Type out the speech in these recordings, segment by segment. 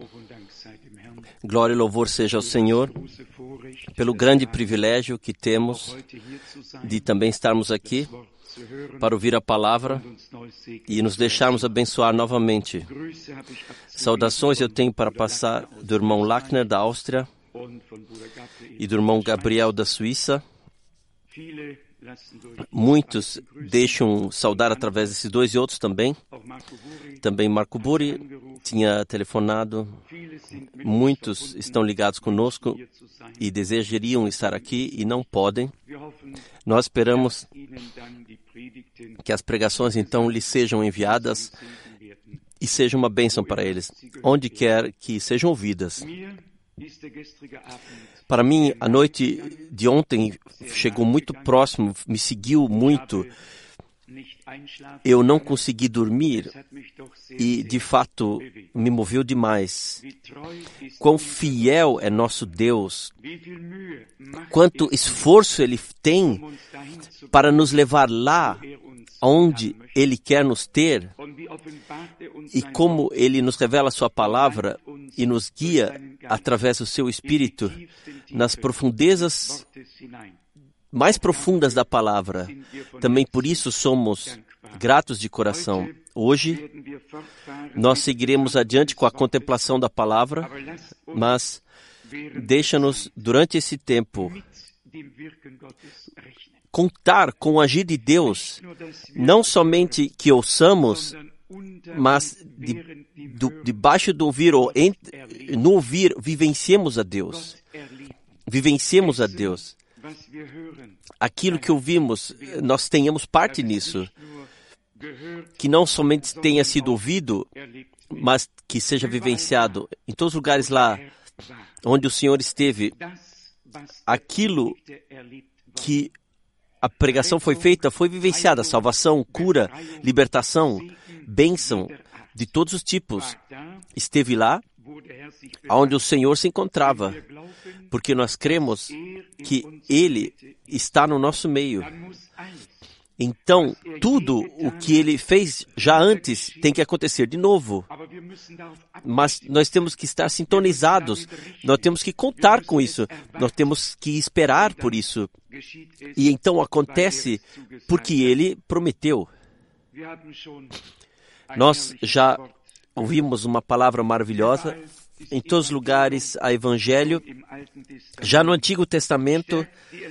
Glória e louvor seja ao Senhor pelo grande privilégio que temos de também estarmos aqui para ouvir a palavra e nos deixarmos abençoar novamente. Saudações eu tenho para passar do irmão Lackner da Áustria e do irmão Gabriel da Suíça. Muitos deixam saudar através desses dois e outros também. Também Marco Buri tinha telefonado. Muitos estão ligados conosco e desejariam estar aqui e não podem. Nós esperamos que as pregações então lhes sejam enviadas e sejam uma bênção para eles, onde quer que sejam ouvidas. Para mim, a noite de ontem chegou muito próximo, me seguiu muito. Eu não consegui dormir e, de fato, me moveu demais. Quão fiel é nosso Deus, quanto esforço Ele tem para nos levar lá onde Ele quer nos ter e como Ele nos revela a Sua palavra e nos guia através do Seu Espírito nas profundezas mais profundas da palavra. Também por isso somos gratos de coração. Hoje nós seguiremos adiante com a contemplação da palavra, mas deixa-nos durante esse tempo contar com o agir de Deus, não somente que ouçamos, mas debaixo do ouvir ou no ouvir, vivenciemos a Deus. Vivenciemos a Deus. Aquilo que ouvimos, nós tenhamos parte nisso. Que não somente tenha sido ouvido, mas que seja vivenciado. Em todos os lugares lá onde o Senhor esteve, aquilo que a pregação foi feita, foi vivenciada. Salvação, cura, libertação, bênção de todos os tipos. Esteve lá onde o Senhor se encontrava, porque nós cremos que Ele está no nosso meio. Então, tudo o que Ele fez já antes tem que acontecer de novo. Mas nós temos que estar sintonizados, nós temos que contar com isso, nós temos que esperar por isso. E então acontece porque Ele prometeu. Nós já ouvimos uma palavra maravilhosa. Em todos os lugares há Evangelho, já no Antigo Testamento,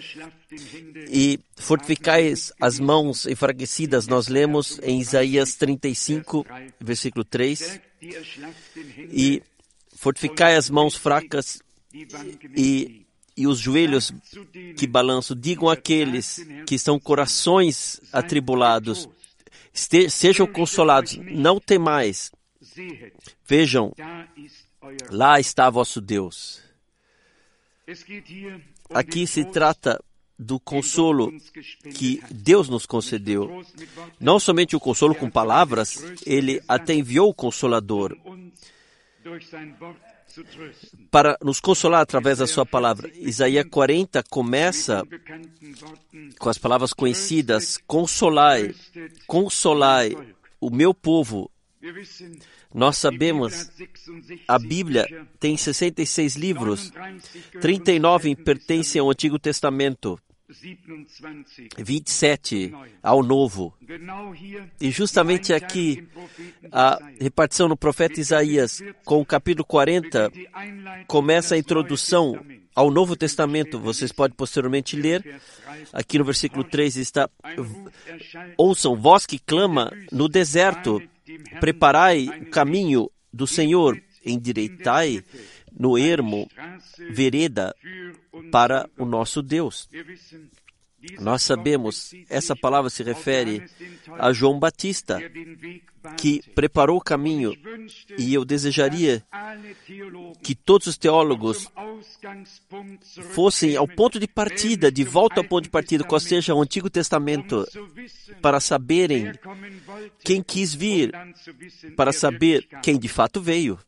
e fortificais as mãos enfraquecidas, nós lemos em Isaías 35, versículo 3, e fortificai as mãos fracas e os joelhos que balançam, digam àqueles que estão corações atribulados, sejam consolados, não temais, vejam, lá está vosso Deus. Aqui se trata do consolo que Deus nos concedeu. Não somente o consolo com palavras, Ele até enviou o Consolador para nos consolar através da sua palavra. Isaías 40 começa com as palavras conhecidas: consolai, consolai o meu povo. Nós sabemos, a Bíblia tem 66 livros, 39 pertencem ao Antigo Testamento, 27 ao Novo. E justamente aqui, a repartição no profeta Isaías, com o capítulo 40, começa a introdução ao Novo Testamento. Vocês podem posteriormente ler. Aqui no versículo 3 está: ouçam, vós que clama no deserto, preparai o caminho do Senhor, endireitai no ermo vereda para o nosso Deus. Nós sabemos, essa palavra se refere a João Batista, que preparou o caminho, e eu desejaria que todos os teólogos fossem ao ponto de partida, de volta ao ponto de partida, qual seja o Antigo Testamento, para saberem quem quis vir, para saber quem de fato veio,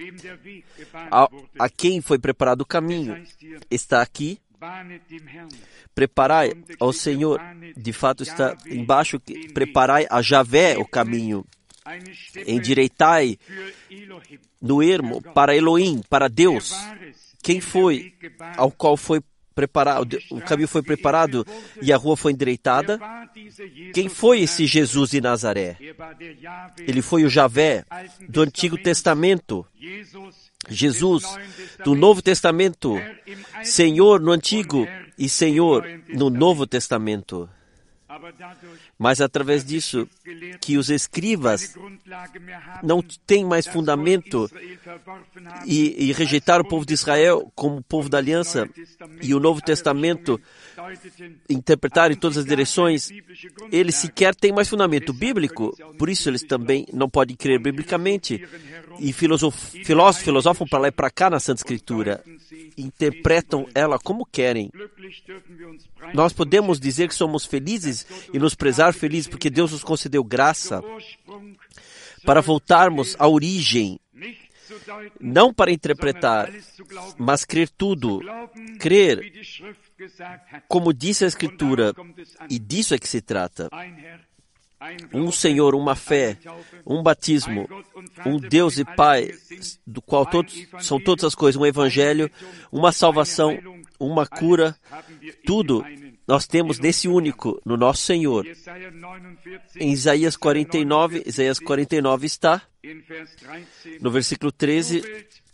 a quem foi preparado o caminho. Está aqui: preparai ao Senhor, de fato está embaixo: preparai a Javé o caminho. endireitai no ermo para Elohim, para Deus. Quem foi ao qual foi preparado, o caminho foi preparado e a rua foi endireitada? Quem foi esse Jesus de Nazaré? Ele foi o Javé do Antigo Testamento, Jesus do Novo Testamento, Senhor no Antigo e Senhor no Novo Testamento. Mas através disso, que os escribas não têm mais fundamento e rejeitaram o povo de Israel como povo da aliança e o Novo Testamento interpretaram em todas as direções, eles sequer têm mais fundamento bíblico, por isso eles também não podem crer biblicamente e filosofam para lá e para cá na Santa Escritura, interpretam ela como querem. Nós podemos dizer que somos felizes e nos prezar felizes porque Deus nos concedeu graça para voltarmos à origem, não para interpretar, mas crer tudo, crer como disse a Escritura, e disso é que se trata. Um Senhor, uma fé, um batismo, um Deus e Pai, do qual são todas as coisas, um Evangelho, uma salvação, uma cura, tudo nós temos nesse único, no nosso Senhor. Em Isaías 49 está, no versículo 13,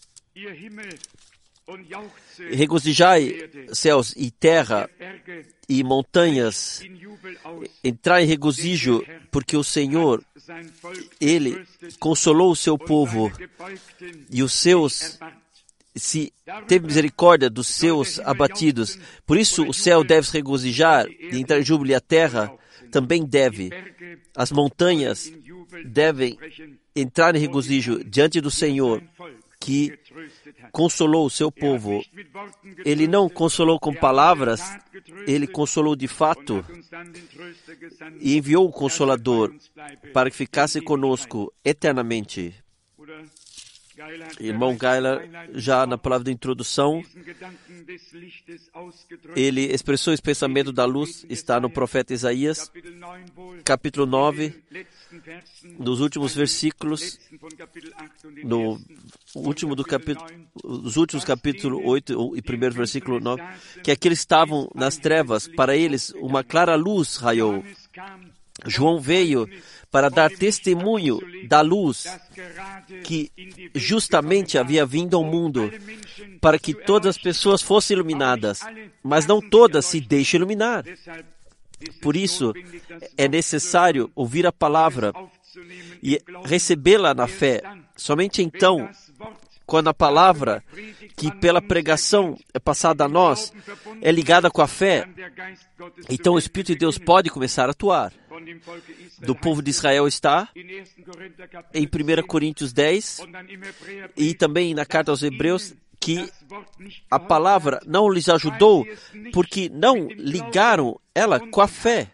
regozijai, céus e terra e montanhas, entrai em regozijo, porque o Senhor, Ele consolou o seu povo e os seus se teve misericórdia dos seus abatidos. Por isso o céu deve se regozijar e entrar em júbilo, e a terra também deve. As montanhas devem entrar em regozijo diante do Senhor, que consolou o seu povo. Ele não consolou com palavras, Ele consolou de fato e enviou o Consolador para que ficasse conosco eternamente. Irmão Geiler, já na palavra de introdução, ele expressou esse pensamento da luz, está no profeta Isaías, capítulo 9, nos últimos versículos, no último do capítulo, os últimos capítulo 8 e primeiro versículo 9, que aqueles estavam nas trevas, para eles uma clara luz raiou. João veio para dar testemunho da luz que justamente havia vindo ao mundo, para que todas as pessoas fossem iluminadas, mas não todas se deixam iluminar. Por isso, é necessário ouvir a palavra e recebê-la na fé. Somente então, quando a palavra, que pela pregação é passada a nós, é ligada com a fé, então o Espírito de Deus pode começar a atuar. Do povo de Israel está em 1 Coríntios 10 e também na carta aos Hebreus, que a palavra não lhes ajudou porque não ligaram ela com a fé.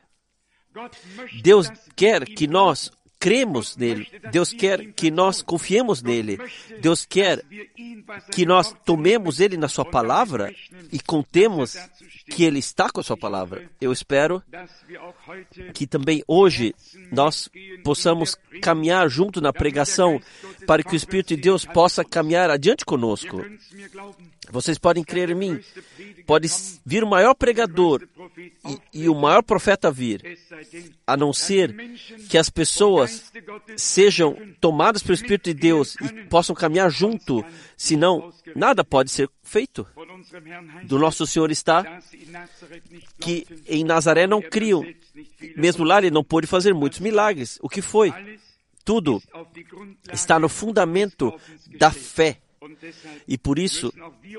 Deus quer que nós cremos nele. Deus quer que nós confiemos nele. Deus quer que nós tomemos ele na sua palavra e contemos que ele está com a sua palavra. Eu espero que também hoje nós possamos caminhar junto na pregação para que o Espírito de Deus possa caminhar adiante conosco. Vocês podem crer em mim. Pode vir o maior pregador e o maior profeta vir, a não ser que as pessoas sejam tomadas pelo Espírito de Deus e possam caminhar junto, senão nada pode ser feito. Do nosso Senhor está que em Nazaré não criam, mesmo lá ele não pôde fazer muitos milagres. O que foi? Tudo está no fundamento da fé. E por isso,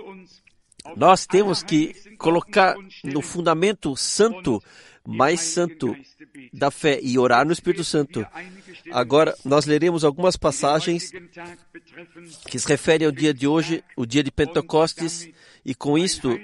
nós temos que colocar no fundamento santo, mais santo da fé, e orar no Espírito Santo. Agora, nós leremos algumas passagens que se referem ao dia de hoje, o dia de Pentecostes, e com isto,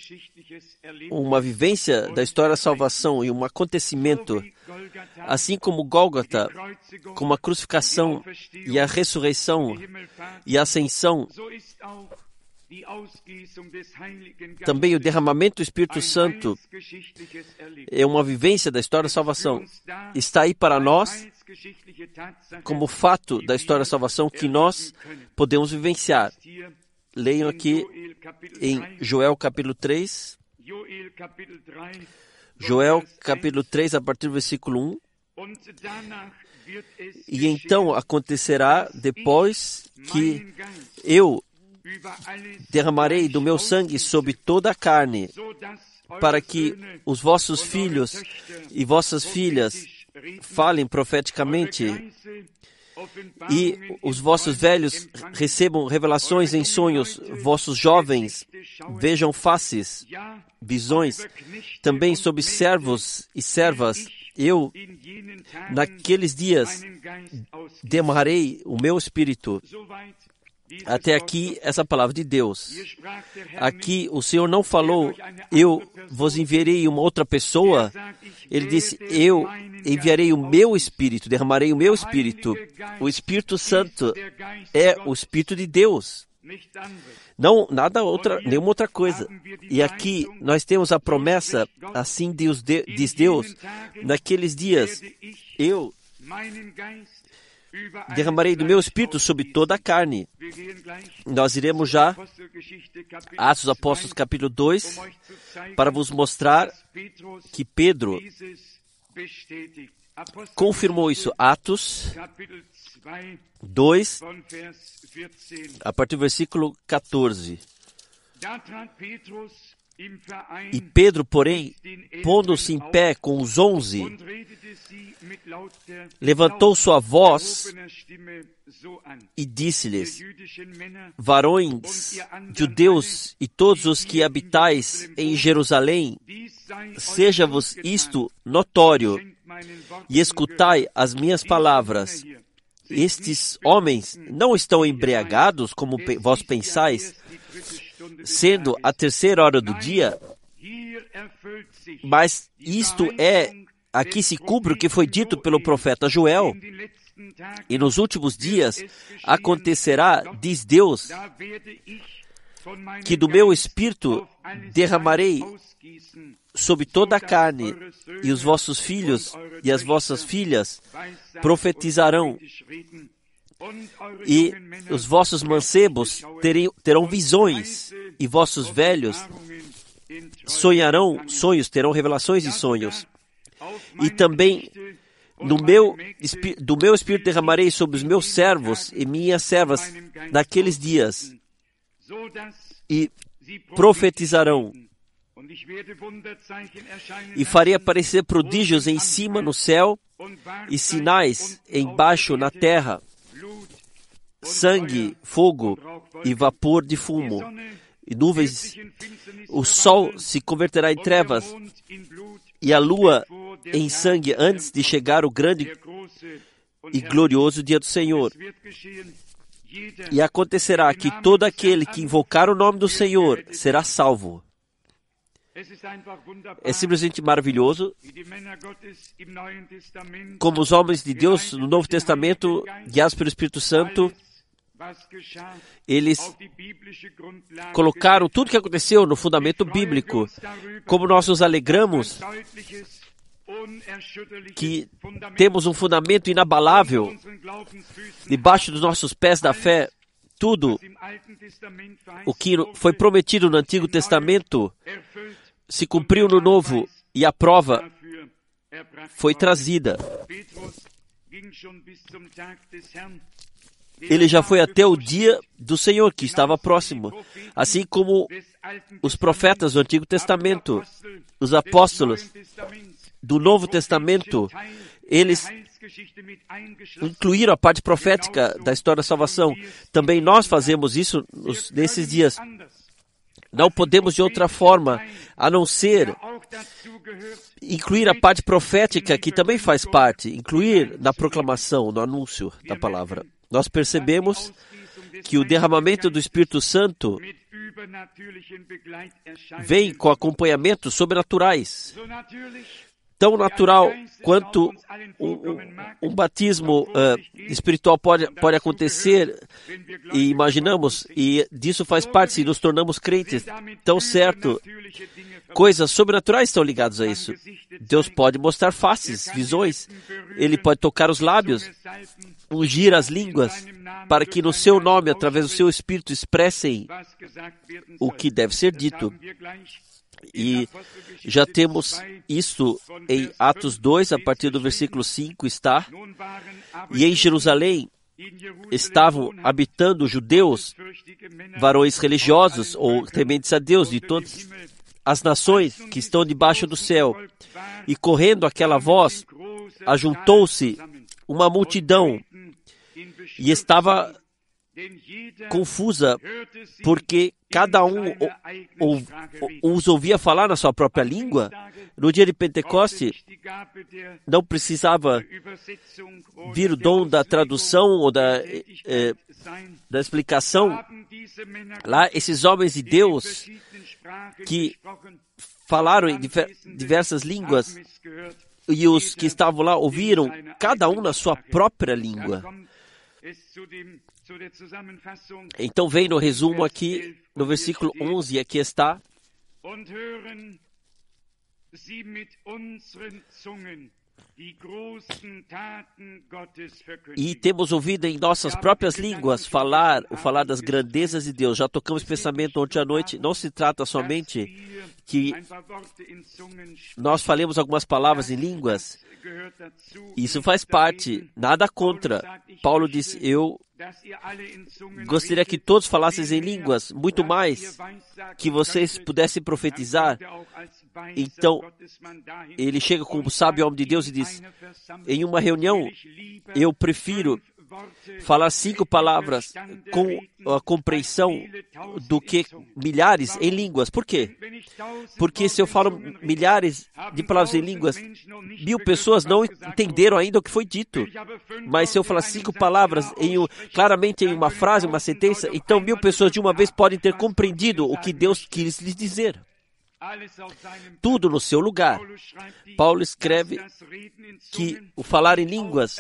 uma vivência da história da salvação e um acontecimento, assim como Gólgota, como a crucificação e a ressurreição e a ascensão, Também o derramamento do Espírito Santo é uma vivência da história da salvação. Está aí para nós como fato da história da salvação que nós podemos vivenciar. Leiam aqui em Joel capítulo 3. Joel capítulo 3, a partir do versículo 1. E então acontecerá depois que eu derramarei do meu sangue sobre toda a carne, para que os vossos filhos e vossas filhas falem profeticamente, e os vossos velhos recebam revelações em sonhos, vossos jovens vejam faces, visões, também sobre servos e servas. Eu, naqueles dias, derramarei o meu Espírito. Até aqui, essa palavra de Deus. Aqui, o Senhor não falou, eu vos enviarei uma outra pessoa. Ele disse, eu enviarei o meu Espírito, derramarei o meu Espírito. O Espírito Santo é o Espírito de Deus. Não, nenhuma outra coisa. E aqui nós temos a promessa, assim diz Deus, naqueles dias, eu derramarei do meu Espírito sobre toda a carne. Nós iremos já, Atos dos Apóstolos capítulo 2, para vos mostrar que Pedro confirmou isso. Atos 2, a partir do versículo 14. E Pedro, porém, pondo-se em pé com os 11, levantou sua voz e disse-lhes, varões judeus e todos os que habitais em Jerusalém, seja-vos isto notório, e escutai as minhas palavras. Estes homens não estão embriagados, como vós pensais, sendo a 3ª hora do dia, mas isto aqui se cumpre o que foi dito pelo profeta Joel. E nos últimos dias acontecerá, diz Deus, que do meu Espírito derramarei sobre toda a carne, e os vossos filhos e as vossas filhas profetizarão, e os vossos mancebos terão visões, e vossos velhos sonharão sonhos, terão revelações de sonhos. E também do meu Espírito derramarei sobre os meus servos e minhas servas naqueles dias, e profetizarão. E farei aparecer prodígios em cima no céu e sinais embaixo na terra, sangue, fogo e vapor de fumo e nuvens. O sol se converterá em trevas e a lua em sangue antes de chegar o grande e glorioso dia do Senhor. E acontecerá que todo aquele que invocar o nome do Senhor será salvo. É simplesmente maravilhoso como os homens de Deus no Novo Testamento, guiados pelo Espírito Santo, eles colocaram tudo o que aconteceu no fundamento bíblico. Como nós nos alegramos que temos um fundamento inabalável debaixo dos nossos pés da fé. Tudo o que foi prometido no Antigo Testamento se cumpriu no Novo, e a prova foi trazida. Ele já foi até o dia do Senhor, que estava próximo. Assim como os profetas do Antigo Testamento, os apóstolos do Novo Testamento, eles incluíram a parte profética da história da salvação. Também nós fazemos isso nesses dias. Não podemos de outra forma, a não ser incluir a parte profética, que também faz parte, incluir na proclamação, no anúncio da palavra. Nós percebemos que o derramamento do Espírito Santo vem com acompanhamentos sobrenaturais. tão natural quanto um batismo espiritual pode acontecer, e imaginamos, e disso faz parte se nos tornamos crentes. Tão certo, coisas sobrenaturais estão ligadas a isso. Deus pode mostrar faces, visões, Ele pode tocar os lábios, ungir as línguas, para que no seu nome, através do seu Espírito, expressem o que deve ser dito. E já temos isso em Atos 2, a partir do versículo 5 está. E em Jerusalém estavam habitando judeus, varões religiosos ou tementes a Deus de todas as nações que estão debaixo do céu. E correndo aquela voz, ajuntou-se uma multidão e estava confusa, porque cada um os ouvia falar na sua própria língua. No dia de Pentecoste, não precisava vir o dom da tradução ou da explicação. Lá, esses homens de Deus que falaram em diversas línguas, e os que estavam lá ouviram, cada um na sua própria língua. Então vem no resumo aqui, no versículo 11, aqui está. E temos ouvido em nossas próprias línguas o falar das grandezas de Deus. Já tocamos esse pensamento ontem à noite. Não se trata somente que nós falemos algumas palavras em línguas. Isso faz parte, nada contra. Paulo disse, eu gostaria que todos falassem em línguas, muito mais, que vocês pudessem profetizar. Então, ele chega como sábio homem de Deus e diz, em uma reunião, eu prefiro falar 5 palavras com a compreensão do que milhares em línguas. Por quê? Porque se eu falo milhares de palavras em línguas, 1000 pessoas não entenderam ainda o que foi dito. Mas se eu falar 5 palavras claramente em uma frase, uma sentença, então 1000 pessoas de uma vez podem ter compreendido o que Deus quis lhes dizer. Tudo no seu lugar. Paulo escreve que o falar em línguas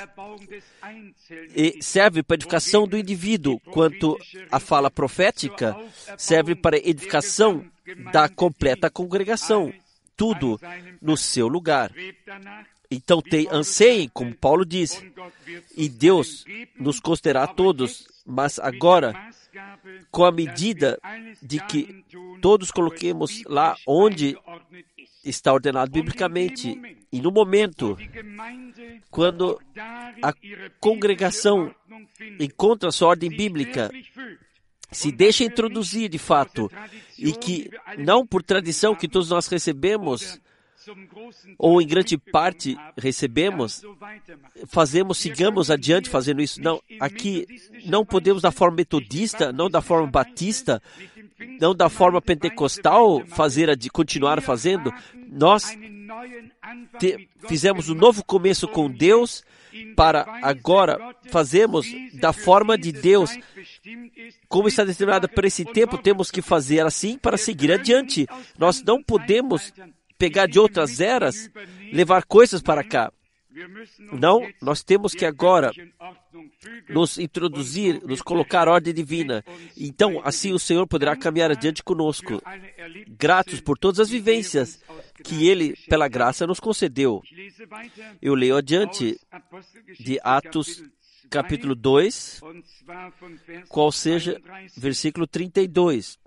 serve para a edificação do indivíduo, quanto a fala profética serve para a edificação da completa congregação. Tudo no seu lugar. Então anseiem, como Paulo diz, e Deus nos concederá a todos, mas agora, com a medida de que todos coloquemos lá onde está ordenado biblicamente, e no momento, quando a congregação encontra a sua ordem bíblica, se deixa introduzir de fato, e que não por tradição que todos nós recebemos, ou em grande parte recebemos, sigamos adiante fazendo isso. Não, aqui não podemos da forma metodista, não da forma batista, não da forma pentecostal continuar fazendo. Nós fizemos um novo começo com Deus para agora fazermos da forma de Deus. Como está determinada para esse tempo, temos que fazer assim para seguir adiante. Nós não podemos pegar de outras eras, levar coisas para cá. Não, nós temos que agora nos introduzir, nos colocar a ordem divina. Então, assim o Senhor poderá caminhar adiante conosco, gratos por todas as vivências que Ele, pela graça, nos concedeu. Eu leio adiante de Atos, capítulo 2, qual seja, versículo 32.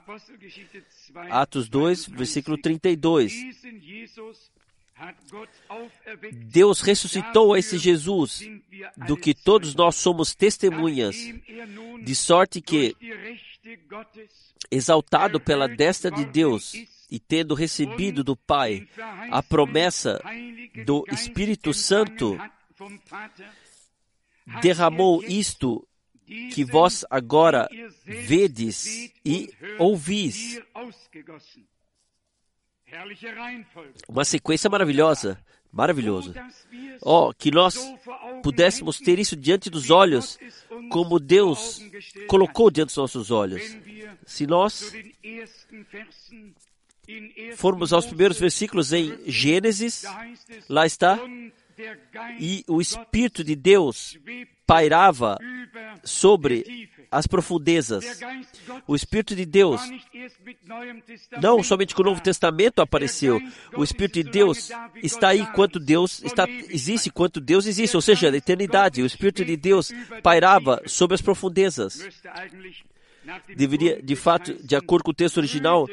Atos 2, versículo 32. Deus ressuscitou a esse Jesus, do que todos nós somos testemunhas, de sorte que, exaltado pela destra de Deus e tendo recebido do Pai a promessa do Espírito Santo, derramou isto que vós agora vedes e ouvis. Uma sequência maravilhosa, maravilhoso. Que nós pudéssemos ter isso diante dos olhos, como Deus colocou diante dos nossos olhos. Se nós formos aos primeiros versículos em Gênesis, lá está, e o Espírito de Deus pairava sobre as profundezas. O Espírito de Deus, não somente com o Novo Testamento apareceu, o Espírito de Deus está aí quanto Deus existe, quanto Deus existe, ou seja, na eternidade. O Espírito de Deus pairava sobre as profundezas. Deveria, de fato, de acordo com o texto original,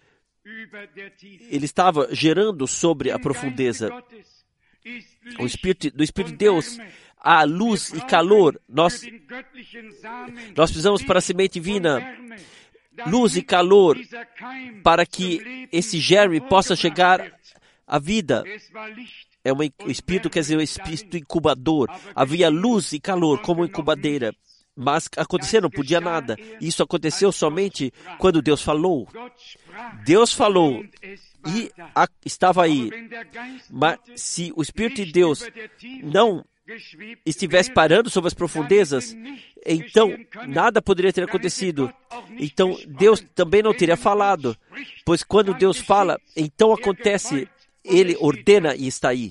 ele estava gerando sobre a profundeza. Do Espírito de Deus, há luz e calor. Nós precisamos para a semente divina, luz e calor, para que esse germe possa chegar à vida. O Espírito quer dizer o Espírito incubador. Havia luz e calor como incubadeira. Mas acontecer não podia nada. Isso aconteceu somente quando Deus falou. Deus falou e estava aí. Mas se o Espírito de Deus não estivesse parando sobre as profundezas, então nada poderia ter acontecido. Então Deus também não teria falado. Pois quando Deus fala, então acontece. Ele ordena e está aí.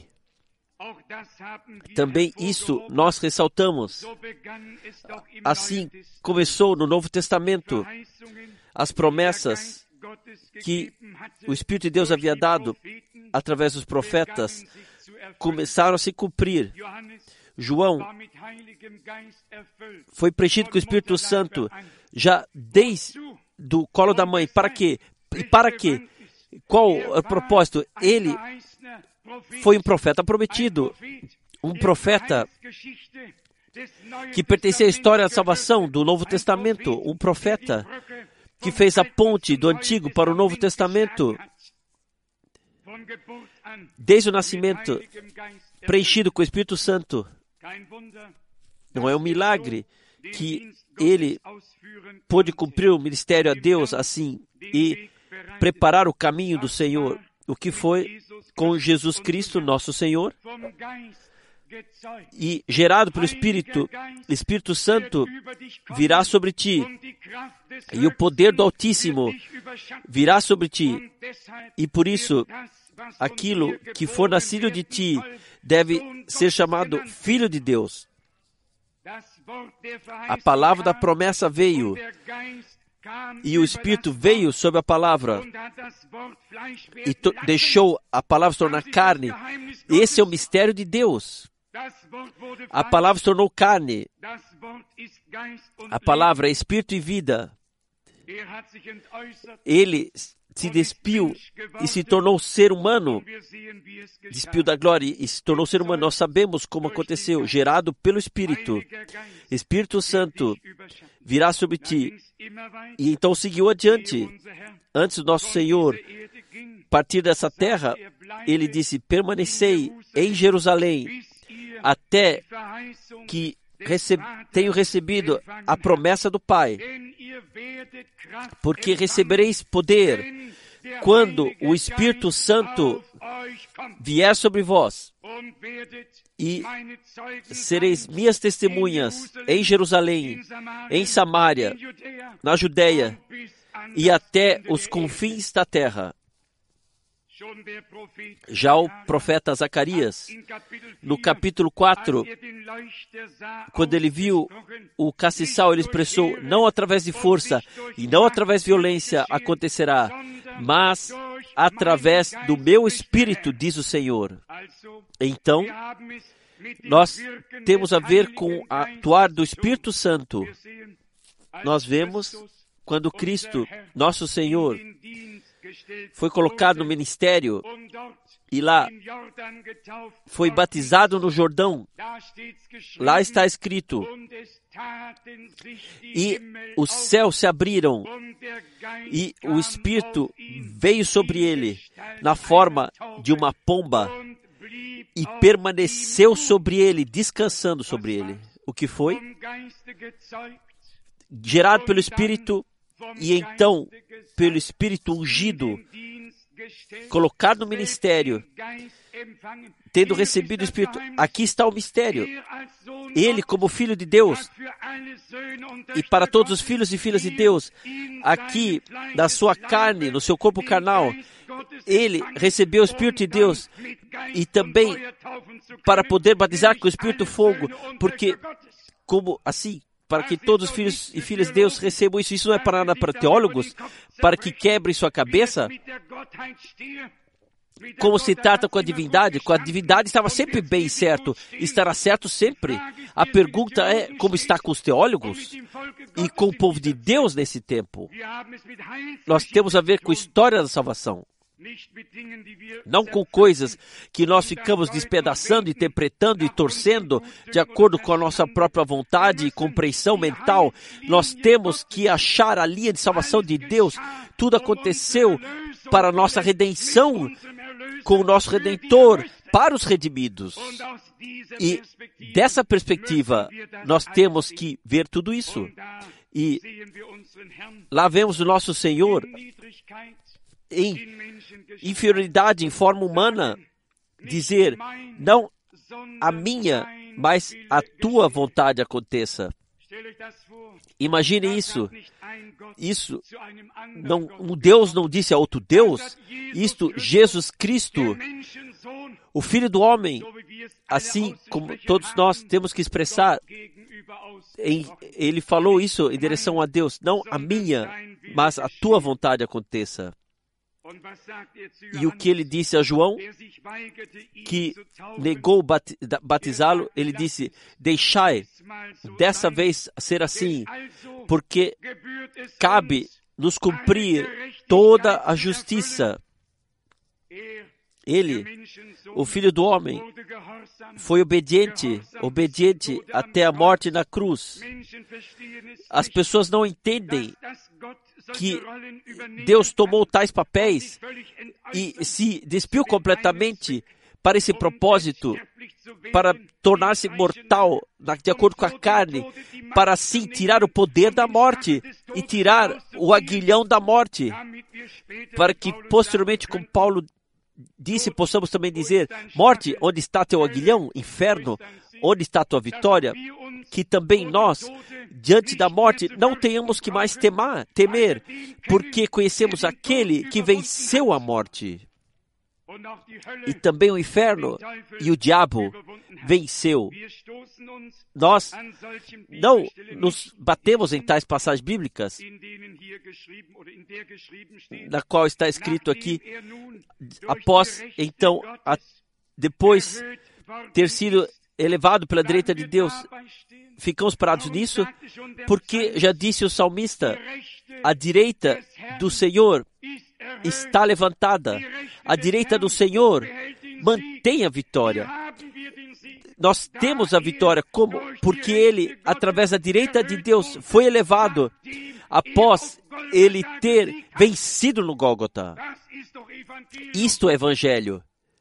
Também isso nós ressaltamos. Assim começou no Novo Testamento. As promessas que o Espírito de Deus havia dado através dos profetas começaram a se cumprir. João foi preenchido com o Espírito Santo já desde o colo da mãe. Para quê? E para quê? Qual é o propósito? Ele foi um profeta prometido, um profeta que pertencia à história da salvação do Novo Testamento, um profeta que fez a ponte do Antigo para o Novo Testamento, desde o nascimento, preenchido com o Espírito Santo. Não é um milagre que ele pôde cumprir o ministério a Deus assim e preparar o caminho do Senhor, o que foi com Jesus Cristo, nosso Senhor, e gerado pelo Espírito Santo virá sobre ti, e o poder do Altíssimo virá sobre ti, e por isso, aquilo que for nascido de ti deve ser chamado Filho de Deus. A palavra da promessa veio, e o Espírito veio sobre a palavra e deixou a palavra se tornar carne. Esse é o mistério de Deus. A palavra se tornou carne. A palavra é Espírito e vida. Ele se despiu e se tornou ser humano. Despiu da glória e se tornou ser humano. Nós sabemos como aconteceu. Gerado pelo Espírito. Espírito Santo virá sobre ti. E então seguiu adiante. Antes do nosso Senhor partir dessa terra, ele disse: permanecei em Jerusalém até que tenho recebido a promessa do Pai, porque recebereis poder quando o Espírito Santo vier sobre vós, e sereis minhas testemunhas em Jerusalém, em Samaria, na Judeia e até os confins da terra. Já o profeta Zacarias, no capítulo 4, quando ele viu o castiçal, ele expressou: não através de força e não através de violência acontecerá, mas através do meu Espírito, diz o Senhor. Então, nós temos a ver com o atuar do Espírito Santo. Nós vemos quando Cristo, nosso Senhor, foi colocado no ministério e lá foi batizado no Jordão. Lá está escrito: e os céus se abriram e o Espírito veio sobre ele na forma de uma pomba e permaneceu sobre ele, descansando sobre ele. O que foi? Gerado pelo Espírito e então pelo Espírito ungido, colocado no ministério, tendo recebido o Espírito. Aqui está o mistério. Ele, como Filho de Deus, e para todos os filhos e filhas de Deus, aqui na sua carne, no seu corpo carnal, ele recebeu o Espírito de Deus e também para poder batizar com o Espírito Fogo, porque como assim, para que todos os filhos e filhas de Deus recebam isso. Isso não é para nada para teólogos, para que quebrem sua cabeça. Como se trata com a divindade estava sempre bem certo, estará certo sempre. A pergunta é como está com os teólogos e com o povo de Deus nesse tempo. Nós temos a ver com a história da salvação, não com coisas que nós ficamos despedaçando, interpretando e torcendo de acordo com a nossa própria vontade e compreensão mental. Nós temos que achar a linha de salvação de Deus. Tudo aconteceu para a nossa redenção, com o nosso Redentor, para os redimidos. E dessa perspectiva, nós temos que ver tudo isso. E lá vemos o nosso Senhor em inferioridade, em forma humana, dizer, não a minha, mas a tua vontade aconteça. Imagine isso. Um Deus não disse a outro Deus. Isto, Jesus Cristo, o Filho do Homem, assim como todos nós temos que expressar, ele falou isso em direção a Deus, não a minha, mas a tua vontade aconteça. E o que ele disse a João, que negou batizá-lo, ele disse, deixai dessa vez ser assim, porque cabe nos cumprir toda a justiça. Ele, o Filho do Homem, foi obediente até a morte na cruz. As pessoas não entendem que Deus tomou tais papéis e se despiu completamente para esse propósito, para tornar-se mortal de acordo com a carne, para assim tirar o poder da morte e tirar o aguilhão da morte, para que posteriormente, como Paulo disse, possamos também dizer, morte, onde está teu aguilhão? Inferno, onde está tua vitória? Que também nós, diante da morte, não tenhamos que mais temer, porque conhecemos aquele que venceu a morte. E também o inferno e o diabo venceu. Nós não nos batemos em tais passagens bíblicas, na qual está escrito aqui, após, então, depois ter sido elevado pela direita de Deus, ficamos parados nisso, porque já disse o salmista, a direita do Senhor está levantada, a direita do Senhor mantém a vitória. Nós temos a vitória porque ele, através da direita de Deus, foi elevado após ele ter vencido no Gólgota. Isto é Evangelho.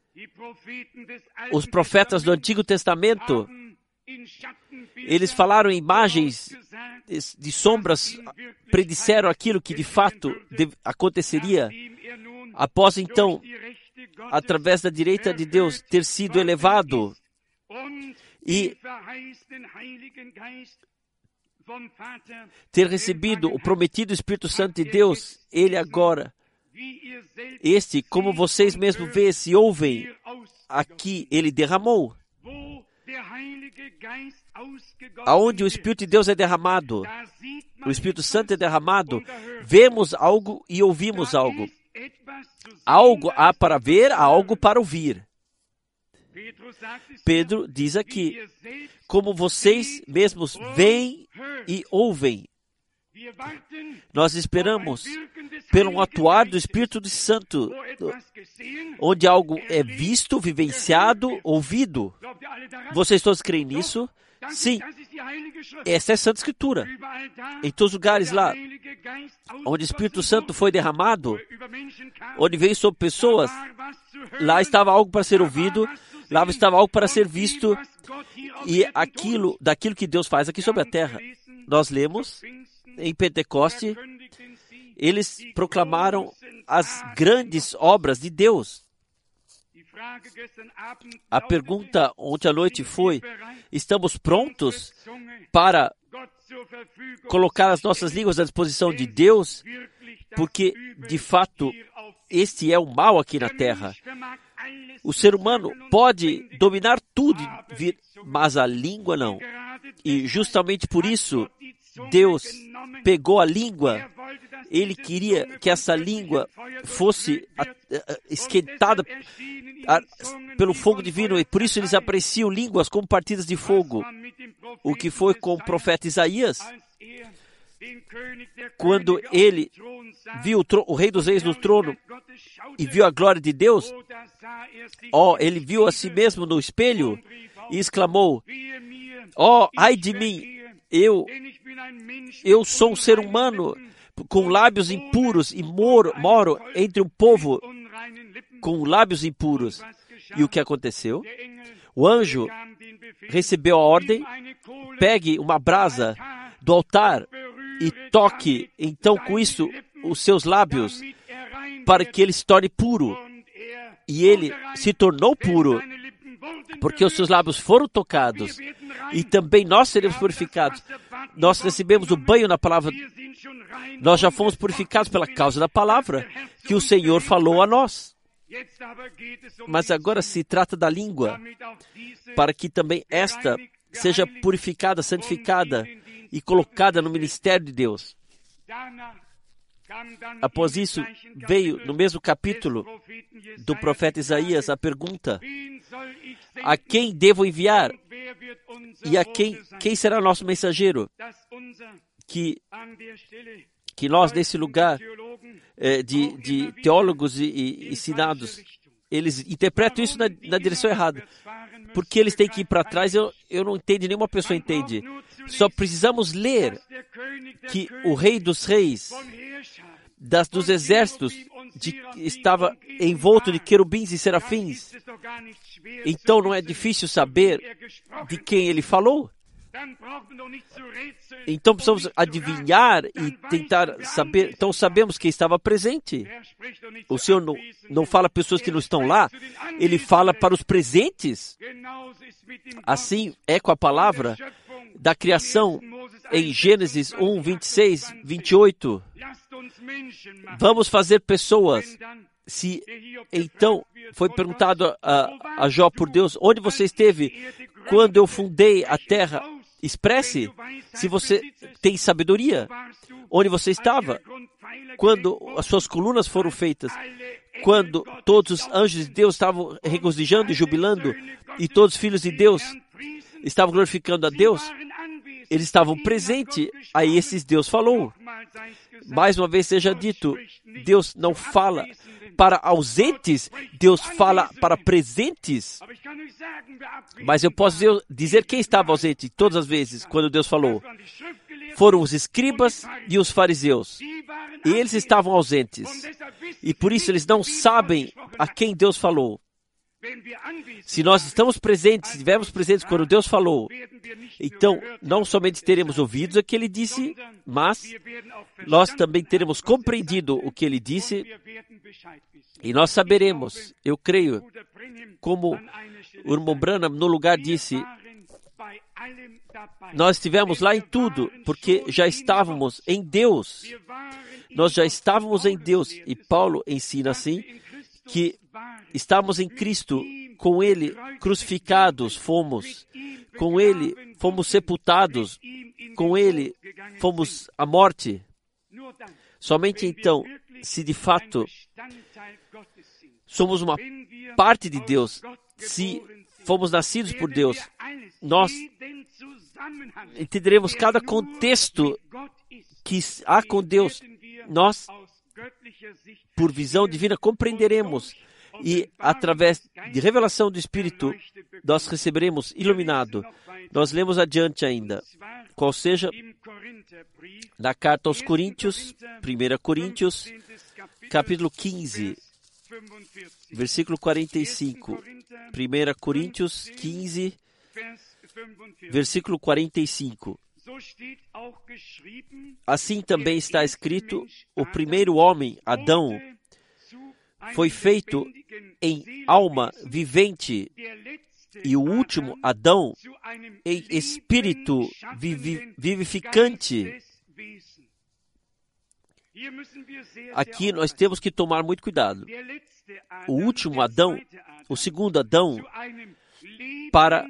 Os profetas do Antigo Testamento, eles falaram em imagens de sombras, predisseram aquilo que de fato aconteceria. Após então, através da direita de Deus, ter sido elevado e ter recebido o prometido Espírito Santo de Deus, ele agora, como vocês mesmos veem e ouvem, aqui ele derramou. Aonde o Espírito de Deus é derramado, o Espírito Santo é derramado, vemos algo e ouvimos algo. Algo há para ver, há algo para ouvir. Pedro diz aqui, como vocês mesmos veem e ouvem. Nós esperamos pelo atuar do Espírito Santo, onde algo é visto, vivenciado, ouvido. Vocês todos creem nisso? Sim. Essa é a Santa Escritura. Em todos os lugares lá, onde o Espírito Santo foi derramado, onde veio sobre pessoas, lá estava algo para ser ouvido, lá estava algo para ser visto, e daquilo que Deus faz aqui sobre a terra. Nós lemos em Pentecoste, eles proclamaram as grandes obras de Deus. A pergunta ontem à noite foi: estamos prontos para colocar as nossas línguas à disposição de Deus? Porque, de fato, este é o mal aqui na Terra. O ser humano pode dominar tudo, mas a língua não. E justamente por isso, Deus pegou a língua. Ele queria que essa língua fosse esquentada pelo fogo divino, e por isso eles apreciam línguas como partidas de fogo. O que foi com o profeta Isaías? Quando ele viu o Rei dos Reis no trono e viu a glória de Deus, ele viu a si mesmo no espelho e exclamou: ai de mim, eu sou um ser humano com lábios impuros e moro entre um povo com lábios impuros. E o que aconteceu? O anjo recebeu a ordem: pegue uma brasa do altar e toque, então, com isso, os seus lábios, para que ele se torne puro. E ele se tornou puro, porque os seus lábios foram tocados. E também nós seremos purificados. Nós recebemos o banho na palavra. Nós já fomos purificados pela causa da palavra que o Senhor falou a nós. Mas agora se trata da língua, para que também esta seja purificada, santificada e colocada no ministério de Deus. Após isso, veio no mesmo capítulo do profeta Isaías a pergunta: a quem devo enviar? E a quem será nosso mensageiro? Que nós, nesse lugar de teólogos e ensinados, eles interpretam isso na direção errada. Porque eles têm que ir para trás, eu não entendo, nenhuma pessoa entende. Só precisamos ler que o Rei dos Reis, dos exércitos, estava envolto de querubins e serafins. Então não é difícil saber de quem ele falou. Então precisamos adivinhar e tentar saber. Então sabemos que estava presente. O Senhor não fala para pessoas que não estão lá, Ele fala para os presentes. Assim é com a palavra da criação em Gênesis 1, 26, 28. Vamos fazer pessoas. Se então foi perguntado a Jó por Deus: onde você esteve quando eu fundei a terra? Expresse se você tem sabedoria. Onde você estava quando as suas colunas foram feitas? Quando todos os anjos de Deus estavam regozijando e jubilando e todos os filhos de Deus estavam glorificando a Deus? Eles estavam presentes. Aí esses Deus falou. Mais uma vez seja dito, Deus não fala para ausentes, Deus fala para presentes. Mas eu posso dizer quem estava ausente todas as vezes quando Deus falou. Foram os escribas e os fariseus. E eles estavam ausentes. E por isso eles não sabem a quem Deus falou. Se nós estamos presentes, se estivermos presentes quando Deus falou, então não somente teremos ouvido o que Ele disse, mas nós também teremos compreendido o que Ele disse e nós saberemos, eu creio, como o irmão Branham no lugar disse, nós estivemos lá em tudo, porque já estávamos em Deus. Nós já estávamos em Deus. E Paulo ensina assim, que estamos em Cristo, com Ele crucificados fomos, com Ele fomos sepultados, com Ele fomos à morte. Somente então, se de fato somos uma parte de Deus, se fomos nascidos por Deus, nós entenderemos cada contexto que há com Deus. Nós, por visão divina, compreenderemos e, através de revelação do Espírito, nós receberemos iluminado. Nós lemos adiante ainda, qual seja, na carta aos Coríntios, 1 Coríntios, capítulo 15, versículo 45. 1 Coríntios 15, versículo 45. Assim também está escrito: o primeiro homem, Adão, foi feito em alma vivente e o último Adão em espírito vivificante. Aqui nós temos que tomar muito cuidado. O último Adão, o segundo Adão, para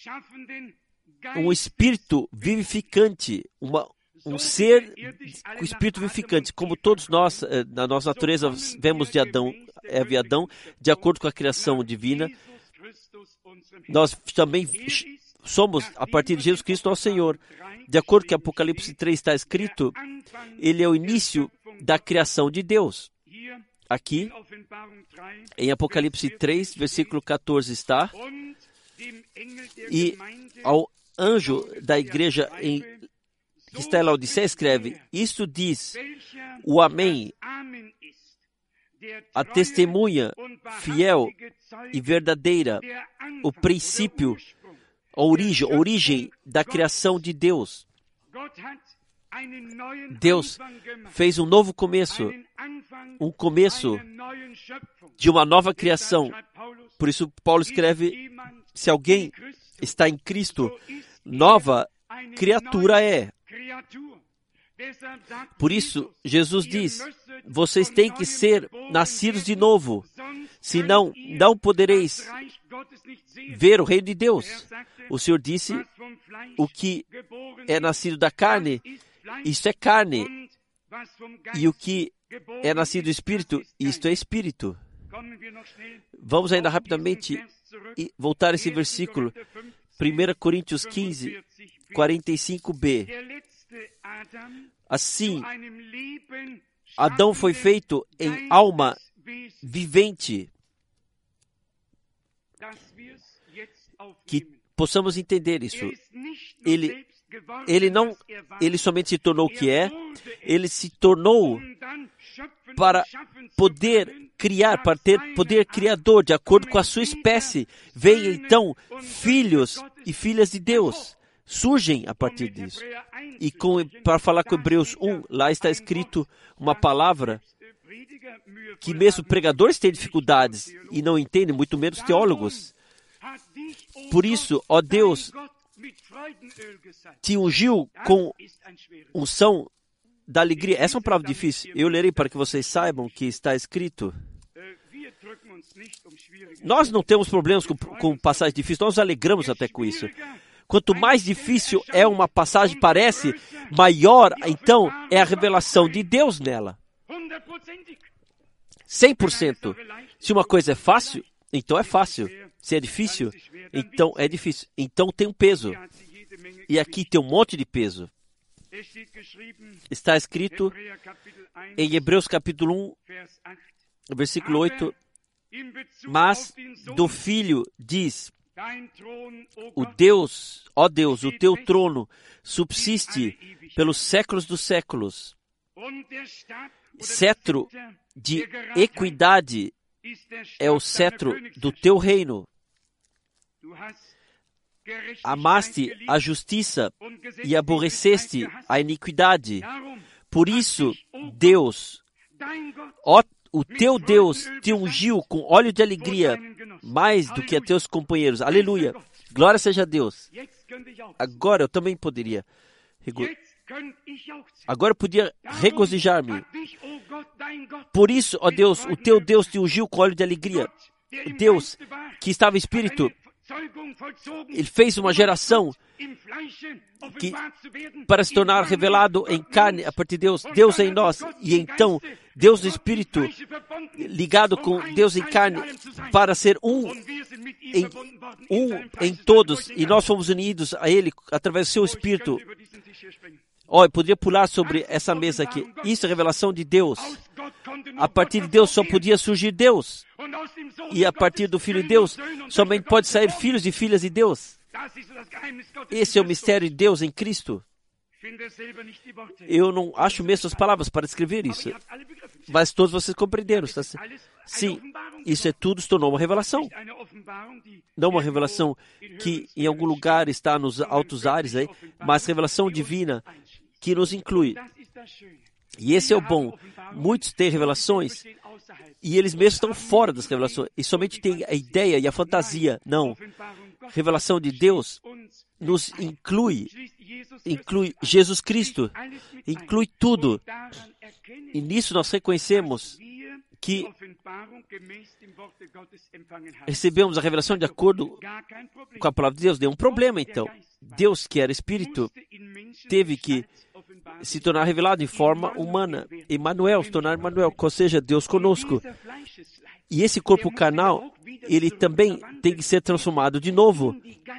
um espírito vivificante, um ser com espírito vivificante, como todos nós, na nossa natureza, vemos de Adão, Eva e Adão, de acordo com a criação divina, nós também somos, a partir de Jesus Cristo, nosso Senhor. De acordo com Apocalipse 3 está escrito, ele é o início da criação de Deus. Aqui, em Apocalipse 3, versículo 14 está, e ao anjo da igreja que está em Laodiceia escreve, isto diz o Amém, a testemunha fiel e verdadeira, o princípio, a origem da criação de Deus. Deus fez um novo começo, um começo de uma nova criação. Por isso Paulo escreve, se alguém está em Cristo, nova criatura é. Por isso, Jesus diz, vocês têm que ser nascidos de novo, senão não podereis ver o reino de Deus. O Senhor disse, o que é nascido da carne, isto é carne, e o que é nascido do Espírito, isto é Espírito. Vamos ainda rapidamente voltar a esse versículo, 1 Coríntios 15, 45b. Assim, Adão foi feito em alma vivente. Que possamos entender isso. Ele somente se tornou o que é, ele se tornou para poder criar, para ter poder criador, de acordo com a sua espécie. Vem então filhos e filhas de Deus, surgem a partir disso. E para falar com Hebreus 1, lá está escrito uma palavra que mesmo pregadores têm dificuldades e não entendem, muito menos teólogos. Por isso, ó Deus, te ungiu com unção da alegria. Essa é uma palavra difícil. Eu lerei para que vocês saibam que está escrito. Nós não temos problemas com passagens difíceis, nós nos alegramos até com isso. Quanto mais difícil é uma passagem parece, maior, então, é a revelação de Deus nela. 100%. Se uma coisa é fácil, então é fácil. Se é difícil, então é difícil. Então tem um peso. E aqui tem um monte de peso. Está escrito em Hebreus capítulo 1, versículo 8, mas do Filho diz, ó Deus, o teu trono subsiste pelos séculos dos séculos. Cetro de equidade é o cetro do teu reino. Amaste a justiça e aborreceste a iniquidade. Por isso, Deus, o teu Deus te ungiu com óleo de alegria, mais do que a teus companheiros. Aleluia! Glória seja a Deus. Agora eu também poderia. Agora eu podia regozijar-me. Por isso, ó Deus, o teu Deus te ungiu com óleo de alegria. Deus, que estava em espírito, ele fez uma geração para se tornar revelado em carne a partir de Deus. Deus é em nós. E então, Deus do Espírito, ligado com Deus em carne, para ser um em todos. E nós fomos unidos a Ele através do seu Espírito. Eu poderia pular sobre essa mesa aqui. Isso é revelação de Deus. A partir de Deus só podia surgir Deus. E a partir do Filho de Deus, somente pode sair filhos e filhas de Deus. Esse é o mistério de Deus em Cristo. Eu não acho mesmo as palavras para descrever isso. Mas todos vocês compreenderam. Tá? Sim, isso é tudo, se tornou uma revelação. Não uma revelação que em algum lugar está nos altos ares, aí, mas revelação divina que nos inclui. E esse é o bom. Muitos têm revelações E eles mesmos estão fora das revelações. E somente têm a ideia e a fantasia. Não. Revelação de Deus nos inclui Jesus Cristo, inclui tudo. E nisso nós reconhecemos que recebemos a revelação de acordo com a palavra de Deus. Deu um problema, então. Deus, que era Espírito, teve que se tornar revelado em forma humana. Emmanuel, se tornar Emmanuel, ou seja, Deus conosco. E esse corpo carnal, ele também tem que ser transformado de novo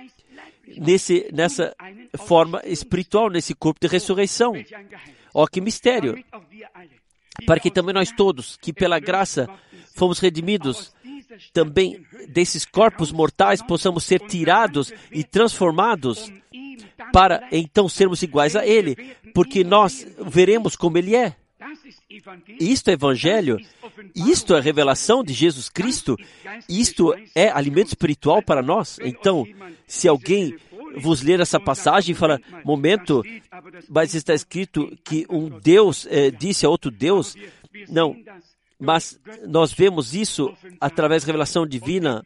nessa forma espiritual, nesse corpo de ressurreição. Ó, que mistério! Para que também nós todos, que pela graça fomos redimidos, também desses corpos mortais possamos ser tirados e transformados para então sermos iguais a Ele, porque nós veremos como Ele é. Isto é Evangelho, isto é revelação de Jesus Cristo, isto é alimento espiritual para nós. Então, se alguém vos ler essa passagem e falar, momento, mas está escrito que um Deus disse a outro Deus, não, mas nós vemos isso através da revelação divina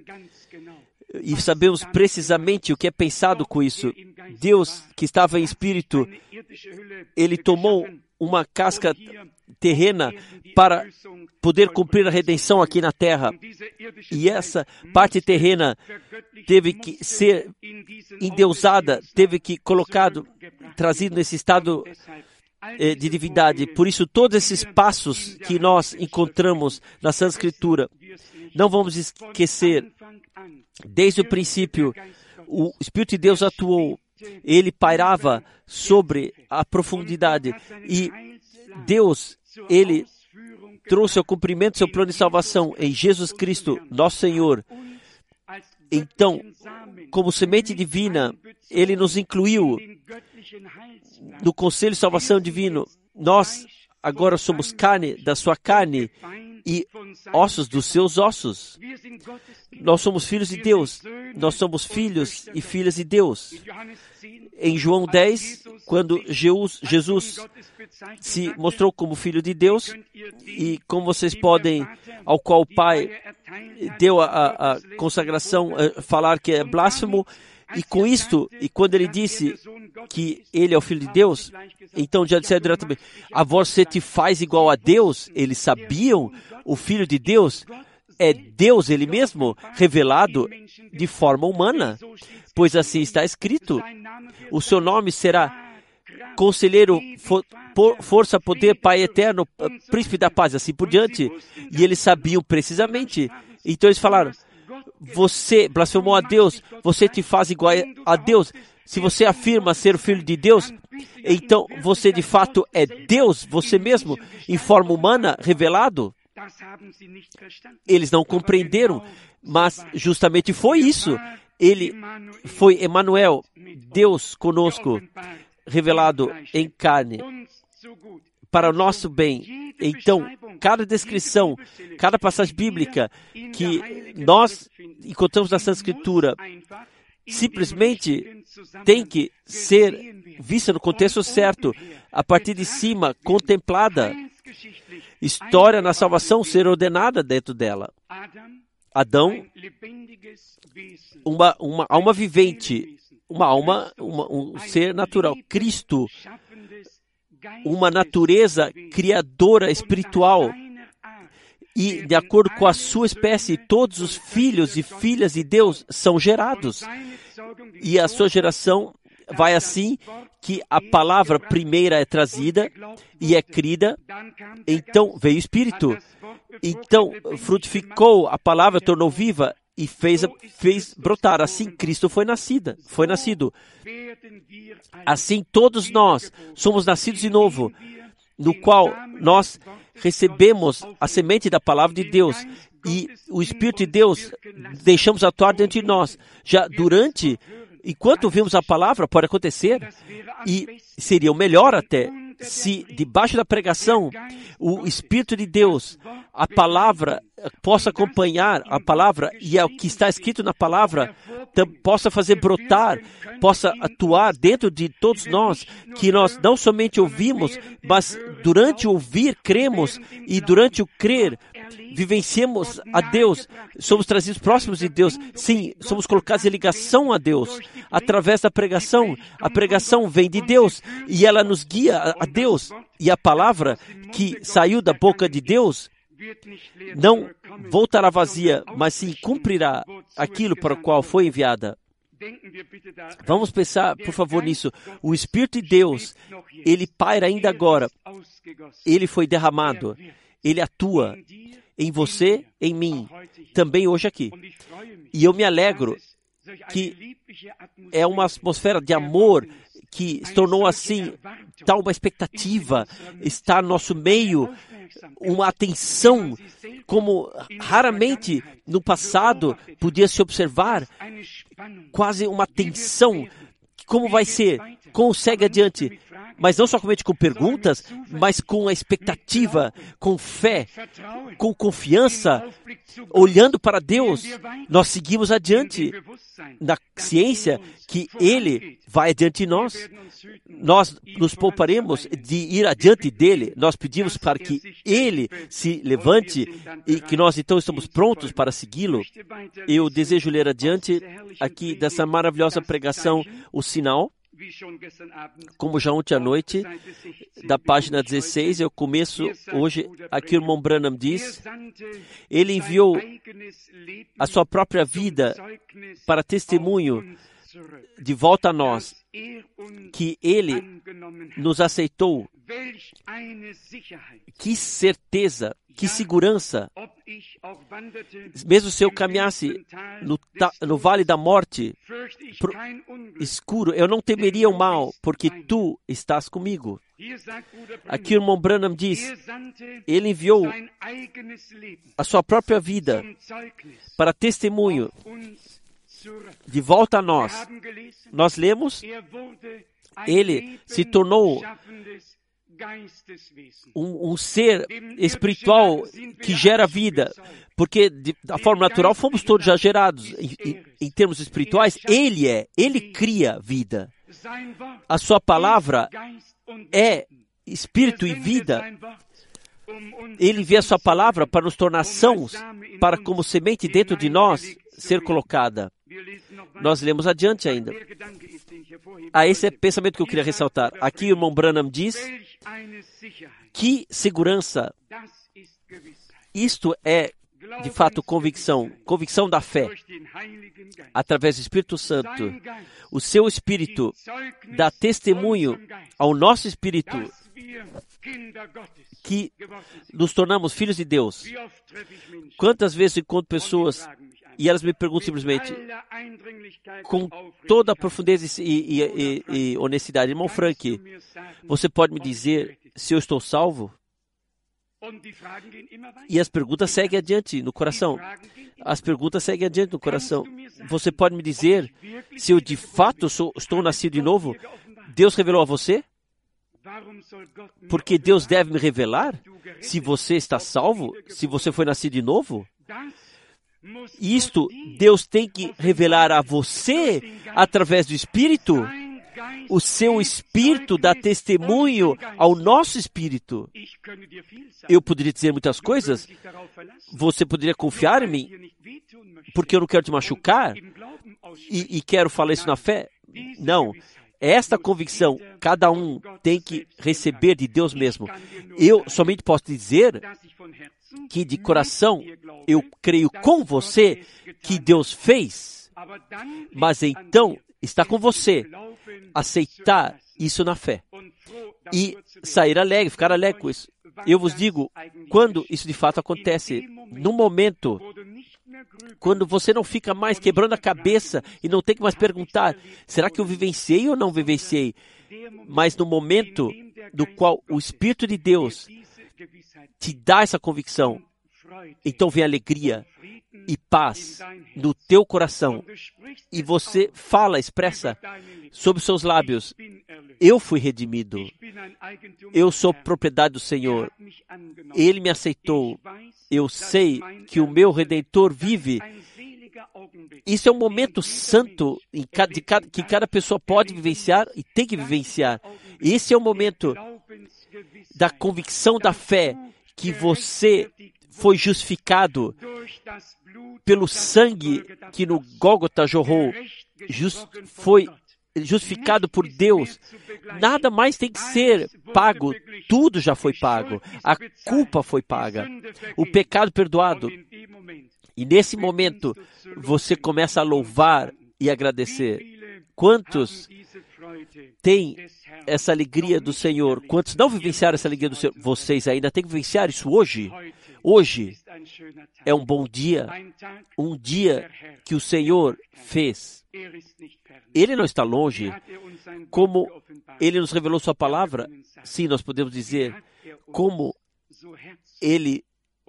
e sabemos precisamente o que é pensado com isso. Deus, que estava em espírito, Ele tomou uma casca terrena para poder cumprir a redenção aqui na terra. E essa parte terrena teve que ser endeusada, teve que trazido nesse estado de divindade. Por isso, todos esses passos que nós encontramos na Santa Escritura, não vamos esquecer, desde o princípio, o Espírito de Deus atuou, Ele pairava sobre a profundidade e Deus, Ele trouxe ao cumprimento seu plano de salvação em Jesus Cristo, nosso Senhor. Então, como semente divina, Ele nos incluiu no conselho de salvação divino. Nós agora somos carne da sua carne e ossos dos seus ossos. Nós somos filhos de Deus. Nós somos filhos e filhas de Deus. Em João 10, quando Jesus se mostrou como Filho de Deus, e como vocês podem, ao qual o Pai deu a consagração, falar que é blasfemo, e com isto, e quando ele disse que ele é o Filho de Deus, então já disseram diretamente, a você te faz igual a Deus? Eles sabiam, o Filho de Deus é Deus Ele mesmo, revelado de forma humana, pois assim está escrito, o seu nome será Conselheiro, Força, Poder, Pai Eterno, Príncipe da Paz, assim por diante, e eles sabiam precisamente, então eles falaram, você blasfemou a Deus, você te faz igual a Deus. Se você afirma ser o Filho de Deus, então você de fato é Deus, você mesmo, em forma humana, revelado. Eles não compreenderam, mas justamente foi isso. Ele foi Emmanuel, Deus conosco, revelado em carne, para o nosso bem. Então, cada descrição, cada passagem bíblica que nós encontramos na Santa Escritura, simplesmente tem que ser vista no contexto certo, a partir de cima, contemplada. História na salvação ser ordenada dentro dela. Adão, uma alma vivente, uma alma, um ser natural. Cristo, uma natureza criadora espiritual. E, de acordo com a sua espécie, todos os filhos e filhas de Deus são gerados. E a sua geração vai assim que a palavra primeira é trazida e é crida, então veio o Espírito. Então frutificou, a palavra tornou viva e fez brotar. Assim Cristo foi nascido. Assim todos nós somos nascidos de novo, no qual nós recebemos a semente da palavra de Deus e o Espírito de Deus deixamos atuar dentro de nós. Já enquanto ouvimos a palavra, pode acontecer, e seria o melhor até, se debaixo da pregação, o Espírito de Deus, a palavra, possa acompanhar a palavra, e o que está escrito na palavra, possa fazer brotar, possa atuar dentro de todos nós, que nós não somente ouvimos, mas durante o ouvir, cremos, e durante o crer, vivenciemos a Deus, somos trazidos próximos de Deus. Sim, somos colocados em ligação a Deus através da pregação. A pregação vem de Deus e ela nos guia a Deus. E a palavra que saiu da boca de Deus não voltará vazia, mas sim cumprirá aquilo para o qual foi enviada. Vamos pensar, por favor, nisso. O Espírito de Deus, ele paira ainda agora. Ele foi derramado. Ele atua em você, em mim, também hoje aqui. E eu me alegro que é uma atmosfera de amor que se tornou assim, tal uma expectativa, está no nosso meio, uma atenção, como raramente no passado podia se observar, quase uma tensão. Como vai ser? Como segue adiante? Mas não somente com perguntas, mas com a expectativa, com fé, com confiança, olhando para Deus. Nós seguimos adiante na ciência que Ele vai adiante de nós. Nós nos pouparemos de ir adiante dEle. Nós pedimos para que Ele se levante e que nós então estamos prontos para segui-lo. Eu desejo ler adiante aqui dessa maravilhosa pregação, o sinal. Como já ontem à noite, da página 16, eu começo hoje, aqui o irmão Branham diz, ele enviou a sua própria vida para testemunho de volta a nós, que ele nos aceitou. Que certeza, que segurança. Mesmo se eu caminhasse no vale da morte escuro, eu não temeria o mal, porque tu estás comigo. Aqui o irmão Branham diz, ele enviou a sua própria vida para testemunho de volta a nós. Nós lemos, ele se tornou um ser espiritual que gera vida, porque da forma natural fomos todos já gerados. Em termos espirituais, ele cria vida. A sua palavra é espírito e vida. Ele envia a sua palavra para nos tornar sãos, para como semente dentro de nós ser colocada. Nós lemos adiante ainda. Esse é o pensamento que eu queria ressaltar. Aqui o irmão Branham diz, que segurança. Isto é, de fato, convicção da fé. Através do Espírito Santo, o seu Espírito dá testemunho ao nosso Espírito que nos tornamos filhos de Deus. Quantas vezes eu encontro pessoas e elas me perguntam simplesmente, com toda a profundeza e honestidade, irmão Frank, você pode me dizer se eu estou salvo? E as perguntas seguem adiante no coração. As perguntas seguem adiante no coração. Você pode me dizer se eu de fato estou nascido de novo? Deus revelou a você? Porque Deus deve me revelar se você está salvo, se você foi nascido de novo? Isto Deus tem que revelar a você através do Espírito. O seu Espírito dá testemunho ao nosso Espírito. Eu poderia dizer muitas coisas. Você poderia confiar em mim, porque eu não quero te machucar e quero falar isso na fé? Não. Esta convicção, cada um tem que receber de Deus mesmo. Eu somente posso dizer que de coração eu creio com você que Deus fez, mas então está com você aceitar isso na fé e sair alegre, ficar alegre com isso. Eu vos digo, quando isso de fato acontece, no momento, quando você não fica mais quebrando a cabeça e não tem que mais perguntar, será que eu vivenciei ou não vivenciei? Mas no momento do qual o Espírito de Deus te dá essa convicção, então vem alegria e paz no teu coração. E você fala, expressa sobre os seus lábios, eu fui redimido. Eu sou propriedade do Senhor. Ele me aceitou. Eu sei que o meu Redentor vive. Isso é um momento santo que cada pessoa pode vivenciar e tem que vivenciar. Esse é o momento da convicção da fé, que você foi justificado pelo sangue que no Gólgota jorrou, foi justificado por Deus. Nada mais tem que ser pago. Tudo já foi pago. A culpa foi paga. O pecado perdoado. E nesse momento, você começa a louvar e agradecer. Quantos têm essa alegria do Senhor? Quantos não vivenciaram essa alegria do Senhor? Vocês ainda têm que vivenciar isso hoje? Hoje é um bom dia. Um dia que o Senhor fez. Ele não está longe. Como Ele nos revelou sua palavra, sim, nós podemos dizer, como Ele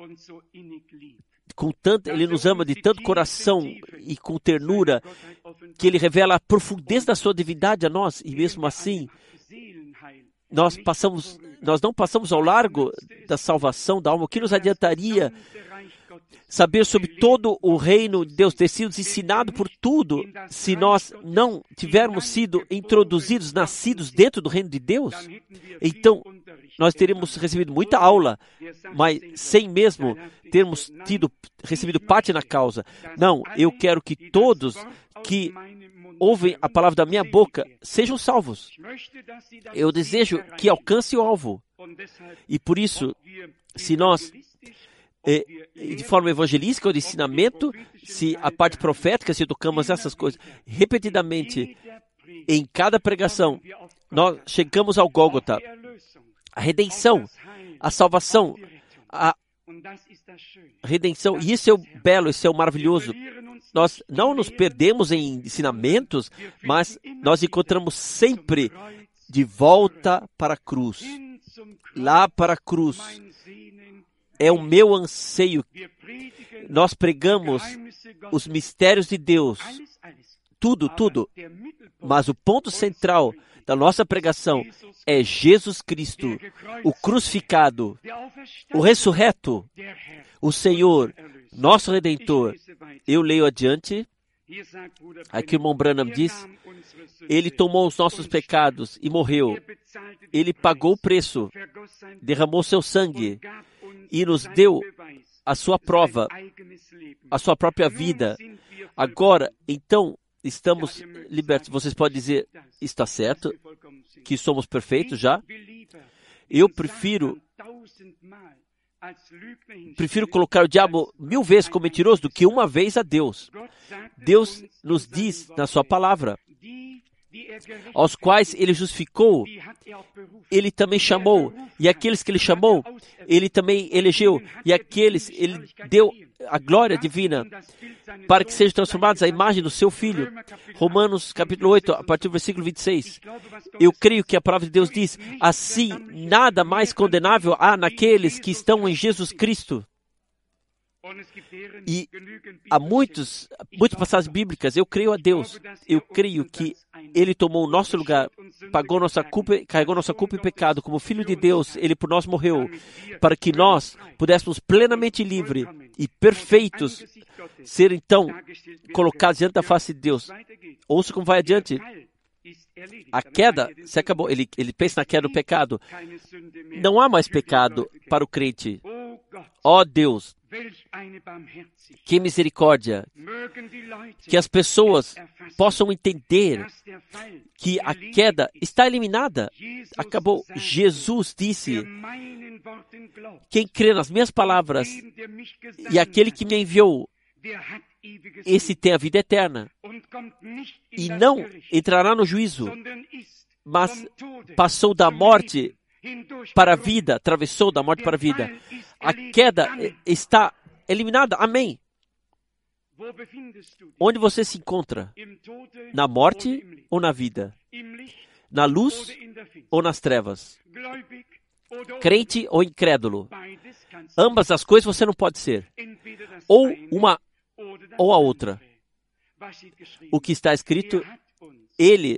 Ele nos ama de tanto coração e com ternura, que Ele revela a profundeza da sua divindade a nós, e mesmo assim, nós não passamos ao largo da salvação da alma. O que nos adiantaria saber sobre todo o reino de Deus, ter sido ensinado por tudo, se nós não tivermos sido introduzidos, nascidos dentro do reino de Deus? Então, nós teríamos recebido muita aula, mas sem mesmo termos recebido parte na causa. Não, eu quero que todos que ouvem a palavra da minha boca sejam salvos. Eu desejo que alcance o alvo. E por isso, se nós, de forma evangelística ou de ensinamento, se a parte profética, se tocamos essas coisas repetidamente, em cada pregação, nós chegamos ao Gólgota, a redenção, a salvação, a redenção, e isso é o belo, isso é o maravilhoso. Nós não nos perdemos em ensinamentos, mas nós encontramos sempre de volta para a cruz, lá para a cruz. É o meu anseio. Nós pregamos os mistérios de Deus, tudo, mas o ponto central da nossa pregação é Jesus Cristo, o crucificado, o ressurreto, o Senhor, nosso Redentor. Eu leio adiante, aqui o irmão Branham diz, Ele tomou os nossos pecados e morreu. Ele pagou o preço, derramou seu sangue e nos deu a sua prova, a sua própria vida. Agora, então, estamos libertos. Vocês podem dizer, está certo, que somos perfeitos já? Eu prefiro colocar o diabo 1000 vezes como mentiroso do que uma vez a Deus. Deus nos diz na sua palavra, aos quais Ele justificou, Ele também chamou, e aqueles que Ele chamou, Ele também elegeu, e aqueles Ele deu a glória divina, para que sejam transformados à imagem do seu Filho. Romanos capítulo 8, a partir do versículo 26. Eu creio que a palavra de Deus diz, assim, nada mais condenável há naqueles que estão em Jesus Cristo. E há muitas passagens bíblicas, eu creio a Deus, eu creio que Ele tomou o nosso lugar, pagou nossa culpa, carregou nossa culpa e pecado, como Filho de Deus, Ele por nós morreu, para que nós pudéssemos plenamente livres e perfeitos ser então colocados diante da face de Deus. Ouça como vai adiante. A queda se acabou, ele pensa na queda do pecado. Não há mais pecado para o crente. Ó Deus, que misericórdia, que as pessoas possam entender que a queda está eliminada. Acabou. Jesus disse, quem crê nas minhas palavras e aquele que me enviou, esse tem a vida eterna e não entrará no juízo, mas passou da morte para a vida, atravessou da morte para a vida. A queda está eliminada. Amém. Onde você se encontra? Na morte ou na vida? Na luz ou nas trevas? Crente ou incrédulo? Ambas as coisas você não pode ser. Ou uma ou a outra. O que está escrito, Ele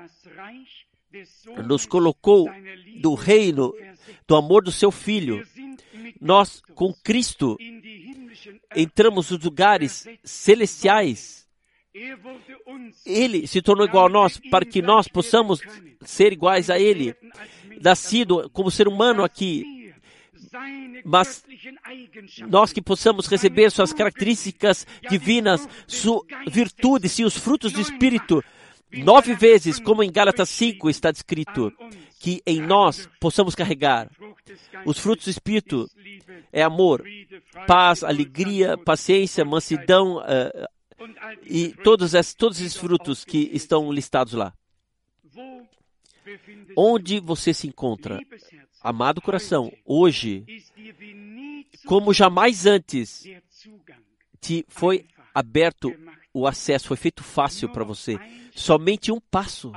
nos colocou do reino do amor do seu Filho. Nós, com Cristo, entramos nos lugares celestiais. Ele se tornou igual a nós para que nós possamos ser iguais a Ele. Nascido como ser humano aqui, Mas nós que possamos receber suas características divinas, sua virtude, sim, os frutos do Espírito, 9 vezes, como em Gálatas 5 está descrito, que em nós possamos carregar. Os frutos do Espírito é amor, paz, alegria, paciência, mansidão e todos esses frutos que estão listados lá. Onde você se encontra, amado coração, hoje, como jamais antes, te foi aberto o acesso, foi feito fácil para você. Somente um passo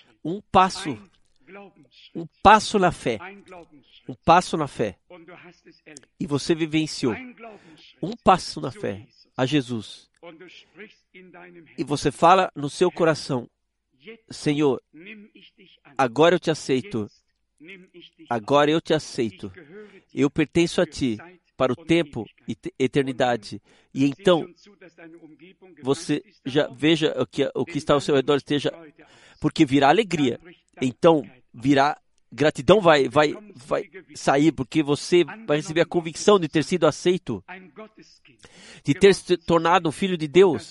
na fé. Um passo na fé. E você vivenciou um passo na fé a Jesus. E você fala no seu coração: Senhor, agora eu te aceito. Agora eu te aceito. Eu pertenço a ti para o tempo e eternidade. E então, você já veja o que está ao seu redor esteja, porque virá alegria. Então, virá gratidão, vai sair, porque você vai receber a convicção de ter sido aceito, de ter se tornado um filho de Deus.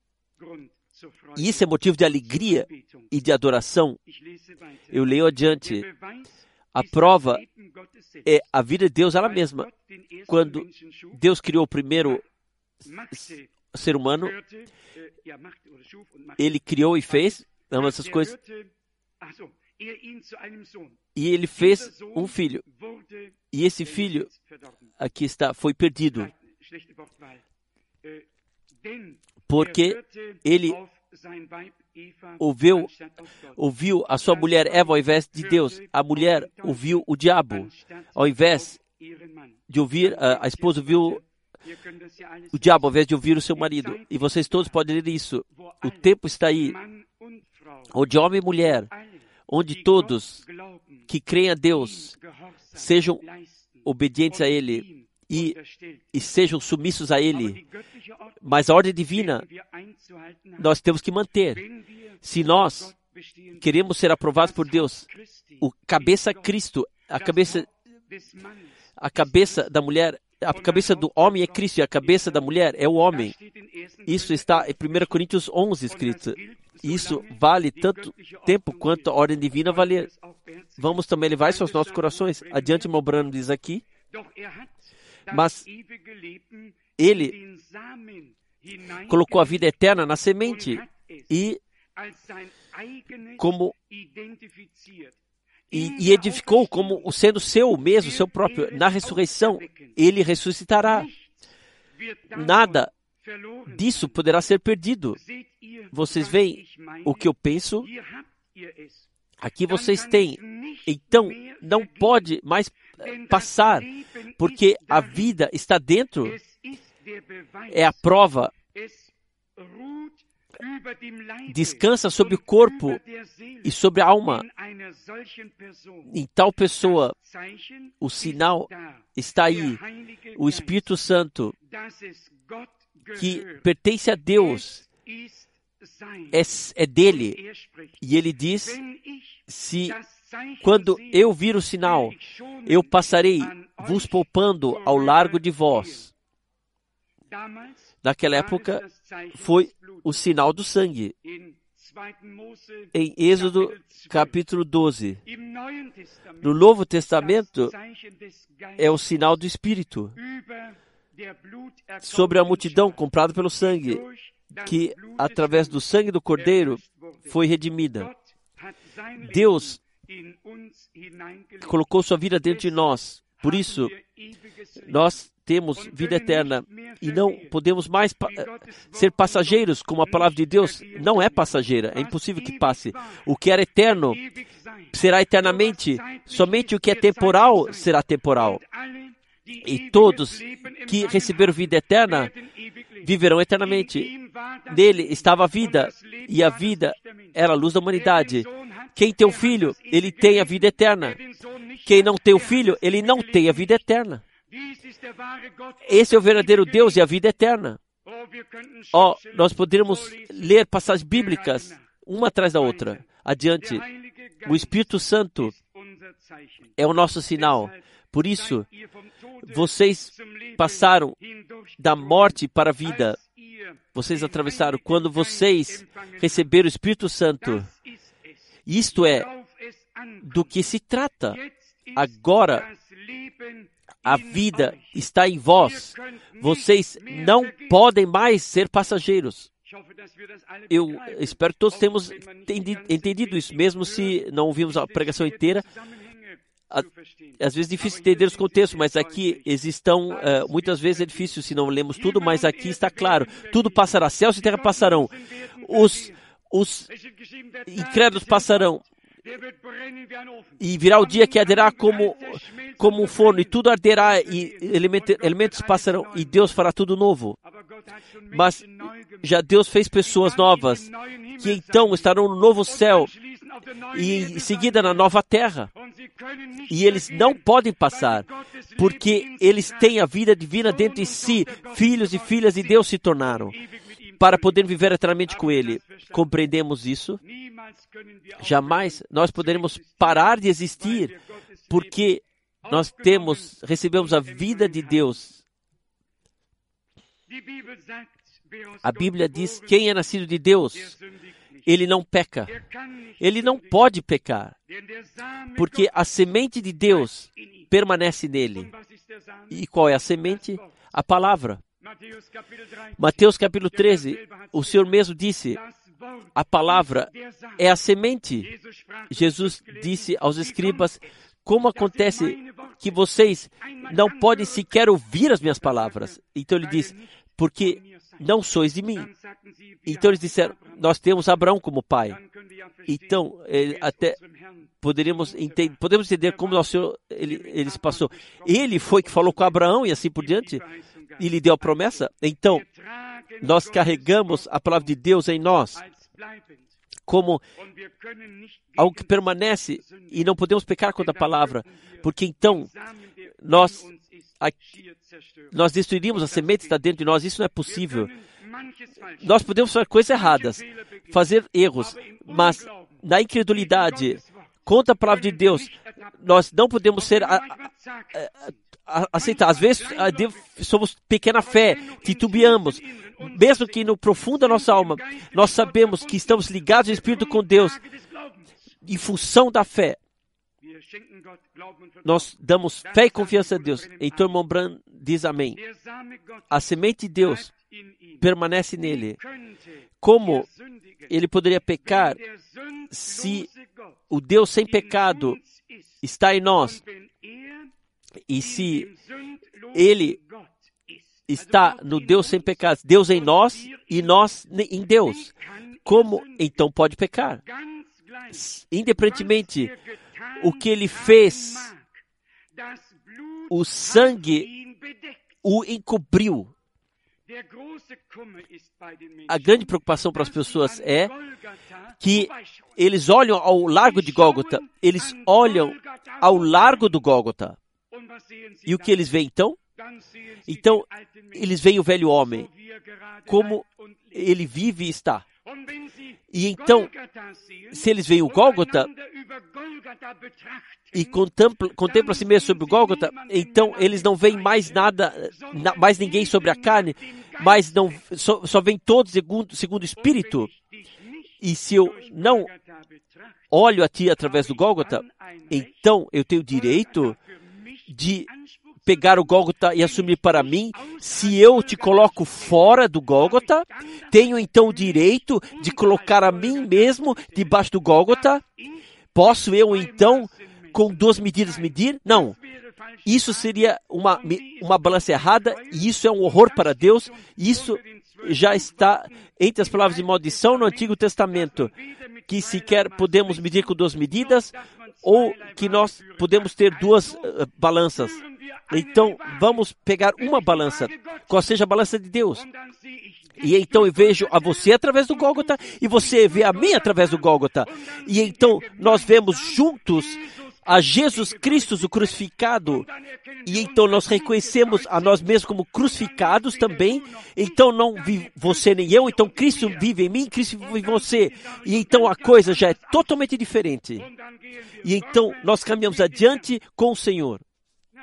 E isso é motivo de alegria e de adoração. Eu leio adiante. A prova é a vida de Deus ela mesma. Quando Deus criou o primeiro ser humano, Ele criou e fez ambas essas coisas. E Ele fez um filho. E esse filho, aqui está, foi perdido. Porque ele ouviu a sua mulher Eva ao invés de Deus. A mulher ouviu o diabo. Ao invés de ouvir, a esposa ouviu o diabo ao invés de ouvir o seu marido. E vocês todos podem ler isso. O tempo está aí, onde homem e mulher, onde todos que creem a Deus sejam obedientes a Ele e sejam submissos a Ele. Mas a ordem divina nós temos que manter. Se nós queremos ser aprovados por Deus, o cabeça Cristo, a cabeça da mulher, a cabeça do homem é Cristo e a cabeça da mulher é o homem. Isso está em 1 Coríntios 11 escrito. Isso vale tanto tempo quanto a ordem divina valer. Vamos também levar isso aos nossos corações. Adiante, meu Branham diz aqui. Mas Ele colocou a vida eterna na semente e edificou como sendo seu mesmo, seu próprio. Na ressurreição, Ele ressuscitará. Nada disso poderá ser perdido. Vocês veem o que eu penso? Aqui vocês têm. Então, não pode mais passar, porque a vida está dentro. É a prova. Descansa sobre o corpo e sobre a alma. Em tal pessoa, o sinal está aí. O Espírito Santo, que pertence a Deus, é dele. E ele diz, quando eu vir o sinal, eu passarei vos poupando ao largo de vós. Naquela época, foi o sinal do sangue. Em Êxodo, capítulo 12. No Novo Testamento, é o sinal do Espírito. Sobre a multidão comprada pelo sangue, que, através do sangue do Cordeiro, foi redimida. Deus colocou sua vida dentro de nós. Por isso, nós temos vida eterna e não podemos mais ser passageiros, como a palavra de Deus não é passageira, é impossível que passe. O que era eterno será eternamente, somente o que é temporal será temporal. E todos que receberam vida eterna viverão eternamente. Nele estava a vida, e a vida era a luz da humanidade. Quem tem o Filho, ele tem a vida eterna. Quem não tem o Filho, ele não tem a vida eterna. Esse é o verdadeiro Deus e a vida eterna. Nós poderíamos ler passagens bíblicas, uma atrás da outra. Adiante. O Espírito Santo é o nosso sinal. Por isso, vocês passaram da morte para a vida. Vocês atravessaram quando vocês receberam o Espírito Santo. Isto é do que se trata. Agora, a vida está em vós. Vocês não podem mais ser passageiros. Eu espero que todos tenhamos entendido isso, mesmo se não ouvimos a pregação inteira. Às vezes é difícil entender os contextos, mas aqui muitas vezes é difícil se não lemos tudo, mas aqui está claro. Tudo passará, céus e terra passarão. Os incrédulos passarão. E virá o dia que arderá como um forno, e tudo arderá, e elementos passarão, e Deus fará tudo novo. Mas já Deus fez pessoas novas, que então estarão no novo céu, e em seguida na nova terra. E eles não podem passar, porque eles têm a vida divina dentro de si, filhos e filhas de Deus se tornaram, para poder viver eternamente com Ele. Compreendemos isso? Jamais nós poderemos parar de existir, porque nós recebemos a vida de Deus. A Bíblia diz: quem é nascido de Deus, ele não peca. Ele não pode pecar, porque a semente de Deus permanece nele. E qual é a semente? A palavra. Mateus capítulo 13, o Senhor mesmo disse: a palavra é a semente. Jesus disse aos escribas: como acontece que vocês não podem sequer ouvir as minhas palavras? Então ele diz: porque não sois de mim. Então eles disseram: nós temos Abraão como pai. Então, até podemos entender como o Senhor ele se passou. Ele foi que falou com Abraão e assim por diante, e lhe deu a promessa. Então, nós carregamos a palavra de Deus em nós como algo que permanece, e não podemos pecar contra a palavra, porque então nós destruiríamos a semente que está dentro de nós. Isso não é possível. Nós podemos fazer coisas erradas, fazer erros, mas na incredulidade contra a palavra de Deus, nós não podemos ser aceitar. Às vezes somos pequena fé, titubeamos, mesmo que no profundo da nossa alma, nós sabemos que estamos ligados ao Espírito com Deus, em função da fé. Nós damos fé e confiança a Deus. Então, irmão Branham diz amém. A semente de Deus permanece nele. Como ele poderia pecar se o Deus sem pecado está em nós? E se ele está no Deus sem pecado, Deus em nós e nós em Deus, como então pode pecar? Independentemente o que ele fez, o sangue o encobriu. A grande preocupação para as pessoas é que eles olham ao largo de Gólgota, eles olham ao largo do Gólgota. E o que eles veem então? Então, eles veem o velho homem, como ele vive e está. E então, se eles veem o Gólgota e contemplam a si mesmo sobre o Gólgota, então eles não veem mais nada, mais ninguém sobre a carne, mas só veem todos segundo o Espírito. E se eu não olho a ti através do Gólgota, então eu tenho o direito de pegar o Gólgota e assumir para mim. Se eu te coloco fora do Gólgota, tenho então o direito de colocar a mim mesmo debaixo do Gólgota? Posso eu então, com 2 medidas, medir? Não. Isso seria uma balança errada, e isso é um horror para Deus. Isso já está entre as palavras de maldição no Antigo Testamento, que sequer podemos medir com 2 medidas, ou que nós podemos ter 2 balanças. Então, vamos pegar uma balança, qual seja a balança de Deus. E então eu vejo a você através do Gólgota, e você vê a mim através do Gólgota. E então nós vemos juntos a Jesus Cristo, o crucificado. E então nós reconhecemos a nós mesmos como crucificados também. Então não vive você nem eu, então Cristo vive em mim, Cristo vive em você. E então a coisa já é totalmente diferente. E então nós caminhamos adiante com o Senhor.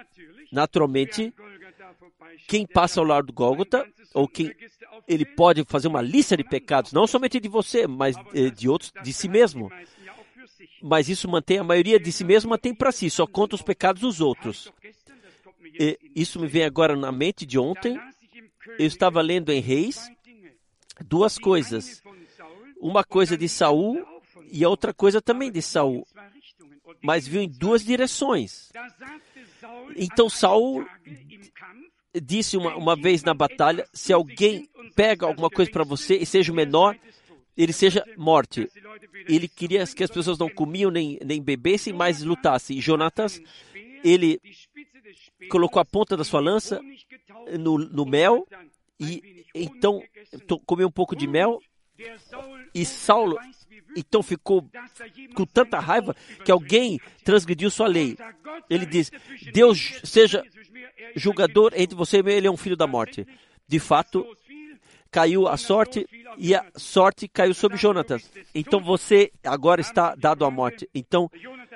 Naturalmente, quem passa ao lado do Gólgota, ou quem ele pode fazer uma lista de pecados, não somente de você, mas de outros, de si mesmo. Mas isso mantém, a maioria de si mesmo mantém para si, só conta os pecados dos outros. Isso me vem agora na mente de ontem. Eu estava lendo em Reis duas coisas. Uma coisa de Saul e a outra coisa também de Saul. Mas viu em duas direções. Então Saul disse uma vez na batalha, se alguém pega alguma coisa para você e seja o menor, ele seja morte. Ele queria que as pessoas não comiam nem bebessem, mas lutassem. E Jonatas, ele colocou a ponta da sua lança no mel e então comeu um pouco de mel. E Saulo então ficou com tanta raiva que alguém transgrediu sua lei. Ele diz, Deus seja julgador entre você e eu, ele é um filho da morte. De fato, caiu a sorte e a sorte caiu sobre Jonatas. Então você agora está dado à morte. Então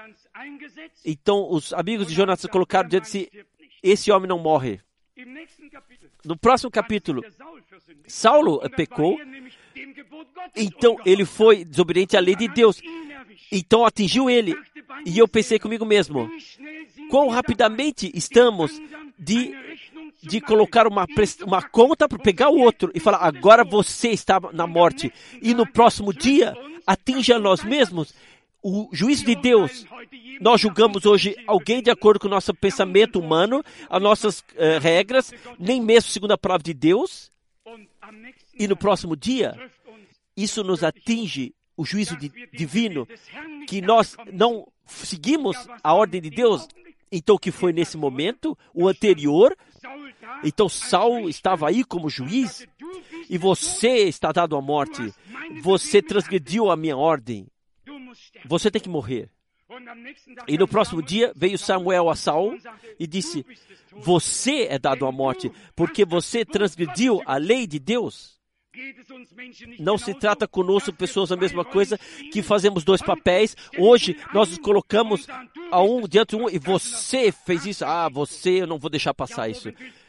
os amigos de Jonatas colocaram diante de si, esse homem não morre. No próximo capítulo, Saulo pecou, então ele foi desobediente à lei de Deus. Então atingiu ele. E eu pensei comigo mesmo, quão rapidamente estamos de colocar uma conta para pegar o outro e falar, agora você está na morte. E no próximo dia, atinge a nós mesmos. O juízo de Deus, nós julgamos hoje alguém de acordo com o nosso pensamento humano, as nossas regras, nem mesmo segundo a palavra de Deus. E no próximo dia, isso nos atinge, o juízo divino, que nós não seguimos a ordem de Deus. Então, o que foi nesse momento, o anterior, então Saul estava aí como juiz, e você está dado à morte, você transgrediu a minha ordem, você tem que morrer. E no próximo dia veio Samuel a Saul e disse, você é dado à morte, porque você transgrediu a lei de Deus. Não se trata conosco, pessoas, a mesma coisa, que fazemos dois papéis. Hoje nós nos colocamos a um diante de um e você fez isso. Você, eu não vou deixar passar isso.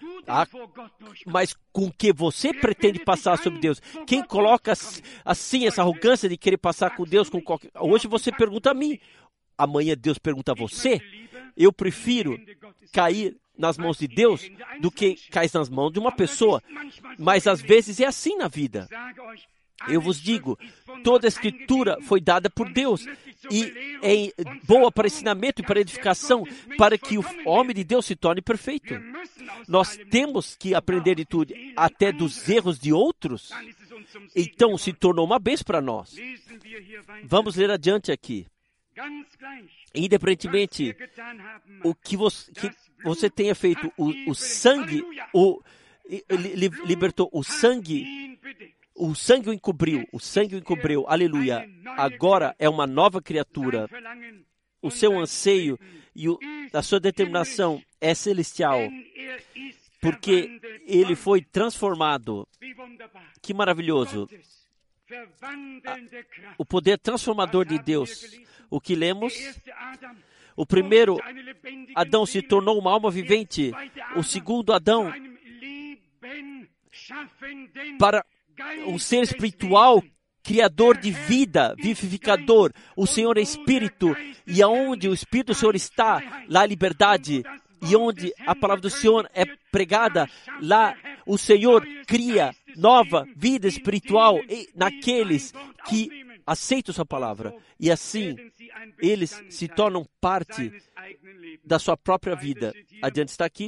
Mas com que você pretende passar sobre Deus? Quem coloca assim essa arrogância de querer passar com Deus? Hoje você pergunta a mim. Amanhã Deus pergunta a você. Eu prefiro cair nas mãos de Deus do que cair nas mãos de uma pessoa. Mas às vezes é assim na vida. Eu vos digo, toda a Escritura foi dada por Deus e é boa para ensinamento e para edificação, para que o homem de Deus se torne perfeito. Nós temos que aprender de tudo, até dos erros de outros. Então se tornou uma bênção para nós. Vamos ler adiante aqui. Independentemente o que você tenha feito, o sangue libertou, o sangue o encobriu, aleluia. Agora é uma nova criatura. O seu anseio e a sua determinação é celestial, porque ele foi transformado. Que maravilhoso! O poder transformador de Deus. O que lemos? O primeiro Adão se tornou uma alma vivente. O segundo Adão, para um ser espiritual, criador de vida, vivificador. O Senhor é Espírito, e aonde o Espírito do Senhor está, lá há liberdade. E onde a palavra do Senhor é pregada, lá o Senhor cria nova vida espiritual naqueles que aceitam sua palavra. E assim, eles se tornam parte da sua própria vida. Adiante está aqui.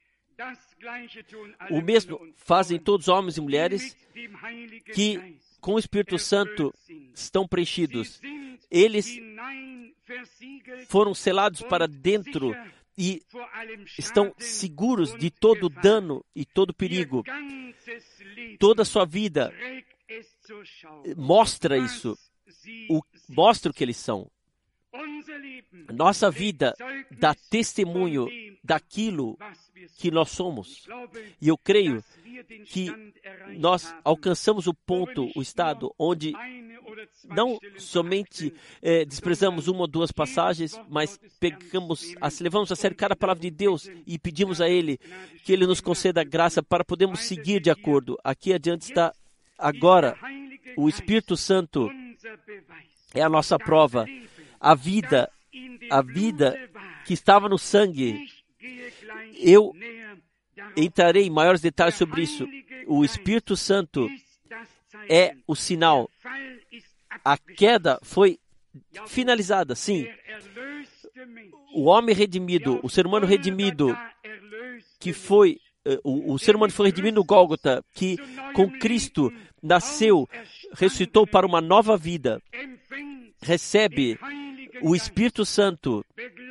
O mesmo fazem todos os homens e mulheres que com o Espírito Santo estão preenchidos. Eles foram selados para dentro e estão seguros de todo dano e todo perigo. Toda a sua vida mostra isso, mostra o que eles são. Nossa vida dá testemunho daquilo que nós somos. E eu creio que nós alcançamos o ponto, o estado, onde não somente desprezamos uma ou duas passagens, mas levamos a sério cada palavra de Deus e pedimos a Ele que Ele nos conceda a graça para podermos seguir de acordo. Aqui adiante está agora o Espírito Santo é a nossa prova. A vida que estava no sangue. Eu entrarei em maiores detalhes sobre isso. O Espírito Santo é o sinal. A queda foi finalizada, sim. O homem redimido, o ser humano redimido, que foi, o ser humano foi redimido no Gólgota, que com Cristo nasceu, ressuscitou para uma nova vida, recebe o Espírito Santo,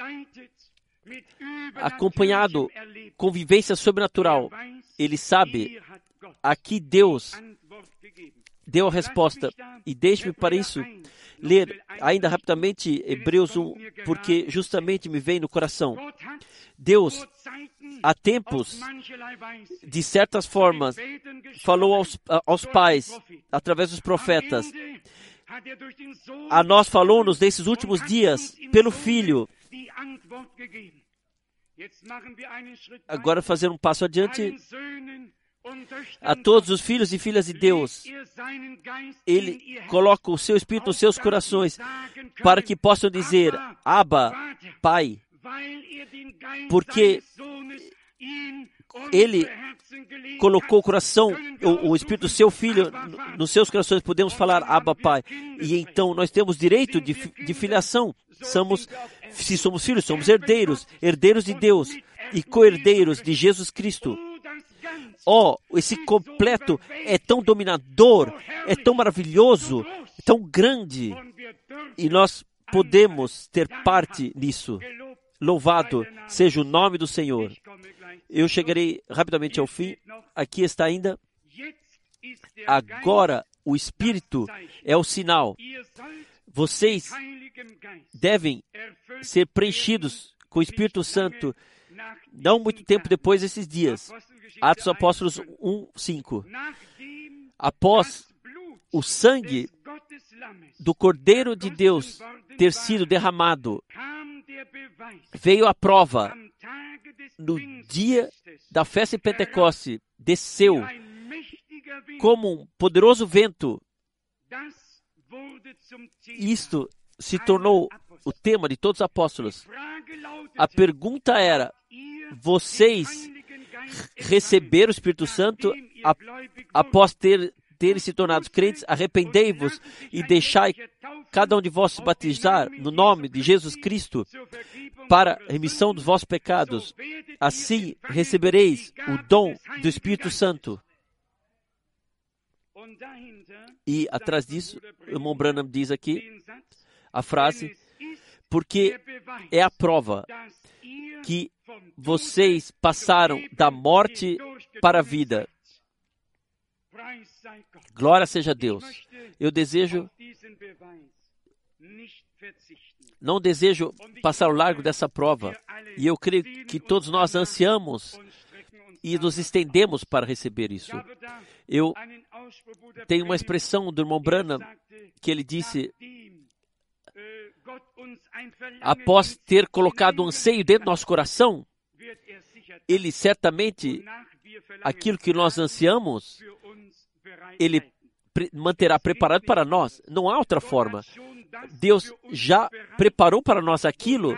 acompanhado com vivência sobrenatural. Ele sabe, aqui Deus deu a resposta. E deixe-me para isso ler ainda rapidamente Hebreus 1, porque justamente me vem no coração. Deus, há tempos, de certas formas, falou aos pais, através dos profetas. A nós falou-nos nesses últimos dias, pelo Filho. Agora fazer um passo adiante. A todos os filhos e filhas de Deus, Ele coloca o seu Espírito nos seus corações, para que possam dizer, Abba, Pai, porque Ele colocou o coração, o Espírito do seu Filho nos seus corações, podemos falar Abba, Pai. E então nós temos direito de filiação. Se somos filhos, somos herdeiros, herdeiros de Deus e co-herdeiros de Jesus Cristo. Esse completo é tão dominador, é tão maravilhoso, é tão grande. E nós podemos ter parte nisso. Louvado seja o nome do Senhor. Eu chegarei rapidamente ao fim. Aqui está ainda. Agora o Espírito é o sinal. Vocês devem ser preenchidos com o Espírito Santo não muito tempo depois desses dias. Atos Apóstolos 1:5. Após o sangue do Cordeiro de Deus ter sido derramado, veio a prova. No dia da festa de Pentecoste, desceu como um poderoso vento. Isto se tornou o tema de todos os apóstolos. A pergunta era: vocês receberam o Espírito Santo após terem se tornado crentes? Arrependei-vos e deixai cada um de vós se batizar no nome de Jesus Cristo para a remissão dos vossos pecados. Assim recebereis o dom do Espírito Santo. E atrás disso, o irmão Branham diz aqui a frase, porque é a prova que vocês passaram da morte para a vida. Glória seja a Deus. Eu não desejo passar ao largo dessa prova. E eu creio que todos nós ansiamos e nos estendemos para receber isso. Eu tenho uma expressão do irmão Branham que ele disse, após ter colocado um anseio dentro do nosso coração, Ele certamente, aquilo que nós ansiamos, Ele manterá preparado para nós. Não há outra forma. Deus já preparou para nós aquilo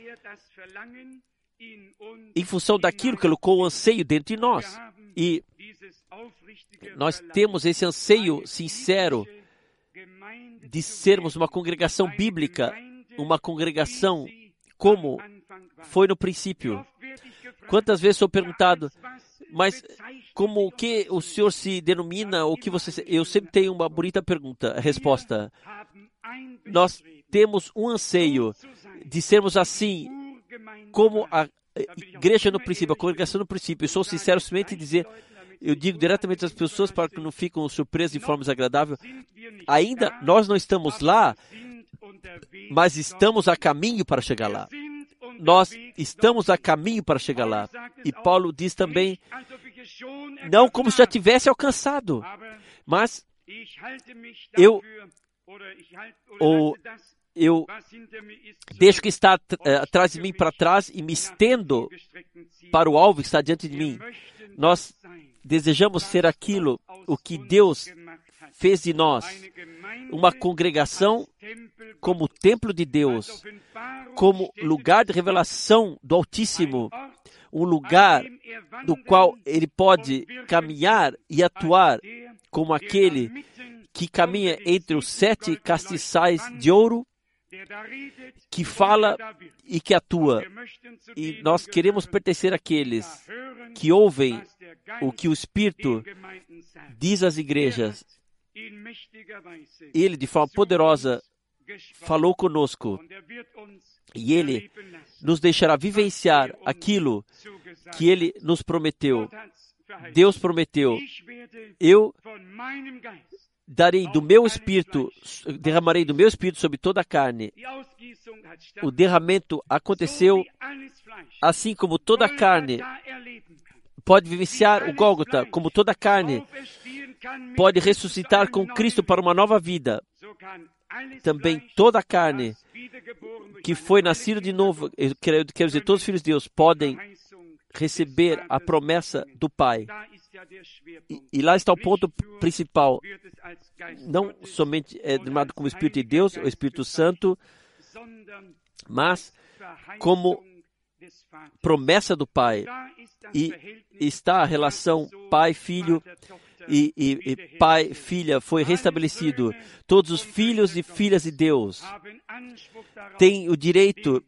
em função daquilo que colocou o anseio dentro de nós. E nós temos esse anseio sincero de sermos uma congregação bíblica, uma congregação como foi no princípio. Quantas vezes sou perguntado, mas como o que o senhor se denomina, o que você... Eu sempre tenho uma bonita resposta. Nós temos um anseio de sermos assim, como a igreja no princípio, a congregação no princípio. Eu sou sincero somente em dizer, eu digo diretamente às pessoas para que não fiquem surpresas de forma desagradável. Ainda nós não estamos lá, mas estamos a caminho para chegar lá. Nós estamos a caminho para chegar lá. E Paulo diz também, não como se já tivesse alcançado, mas eu ou eu deixo que está atrás de mim para trás e me estendo para o alvo que está diante de mim. Nós desejamos ser aquilo, o que Deus fez de nós, uma congregação como templo de Deus, como lugar de revelação do Altíssimo, um lugar do qual Ele pode caminhar e atuar como aquele que caminha entre os 7 castiçais de ouro, que fala e que atua. E nós queremos pertencer àqueles que ouvem o que o Espírito diz às igrejas. Ele, de forma poderosa, falou conosco e Ele nos deixará vivenciar aquilo que Ele nos prometeu. Deus prometeu: eu darei do meu Espírito, derramarei do meu Espírito sobre toda a carne. O derramamento aconteceu assim como toda a carne pode vivenciar o Gólgota, como toda a carne pode ressuscitar com Cristo para uma nova vida. Também toda a carne que foi nascida de novo, eu quero dizer, todos os filhos de Deus podem receber a promessa do Pai. E lá está o ponto principal. Não somente é derramado como Espírito de Deus, o Espírito Santo, mas como promessa do Pai. E está a relação pai-filho e pai-filha foi restabelecido. Todos os filhos e filhas de Deus têm o direito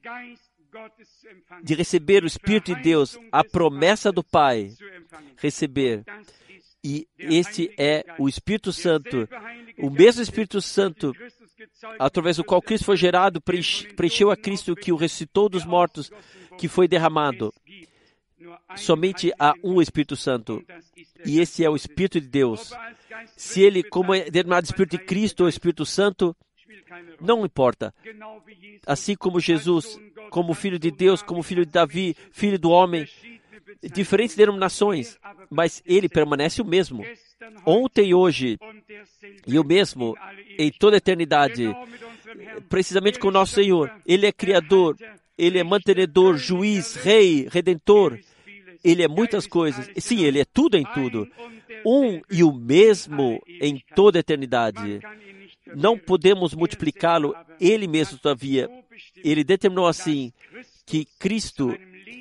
de receber o Espírito de Deus, a promessa do Pai, receber. E este é o Espírito Santo, o mesmo Espírito Santo, através do qual Cristo foi gerado, preencheu a Cristo que o ressuscitou dos mortos, que foi derramado. Somente há um Espírito Santo, e esse é o Espírito de Deus. Se ele, como é denominado Espírito de Cristo ou Espírito Santo, não importa. Assim como Jesus, como Filho de Deus, como Filho de Davi, Filho do homem, diferentes denominações, mas ele permanece o mesmo. Ontem e hoje, e o mesmo em toda a eternidade, precisamente com o nosso Senhor. Ele é Criador, Ele é mantenedor, juiz, rei, redentor. Ele é muitas coisas. Sim, Ele é tudo em tudo. Um e o mesmo em toda a eternidade. Não podemos multiplicá-lo. Ele mesmo, todavia, Ele determinou assim que Cristo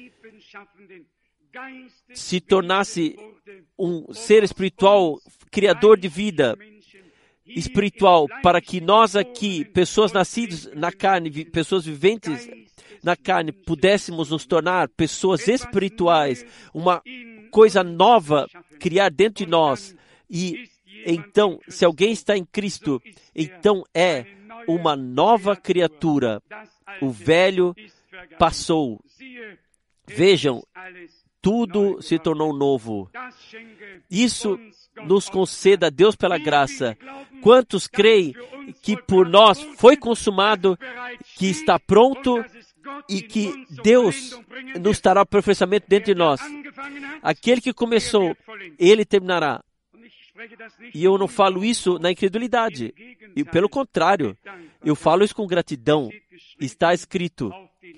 se tornasse um ser espiritual, criador de vida espiritual, para que nós aqui, pessoas nascidas na carne, pessoas viventes na carne, pudéssemos nos tornar pessoas espirituais, uma coisa nova criar dentro de nós. E então, se alguém está em Cristo, então é uma nova criatura. O velho passou. Vejam, tudo se tornou novo. Isso nos conceda Deus pela graça. Quantos creem que por nós foi consumado, que está pronto e que Deus nos dará o aperfeiçoamento dentro de nós? Aquele que começou, Ele terminará. E eu não falo isso na incredulidade. E, pelo contrário, eu falo isso com gratidão. Está escrito: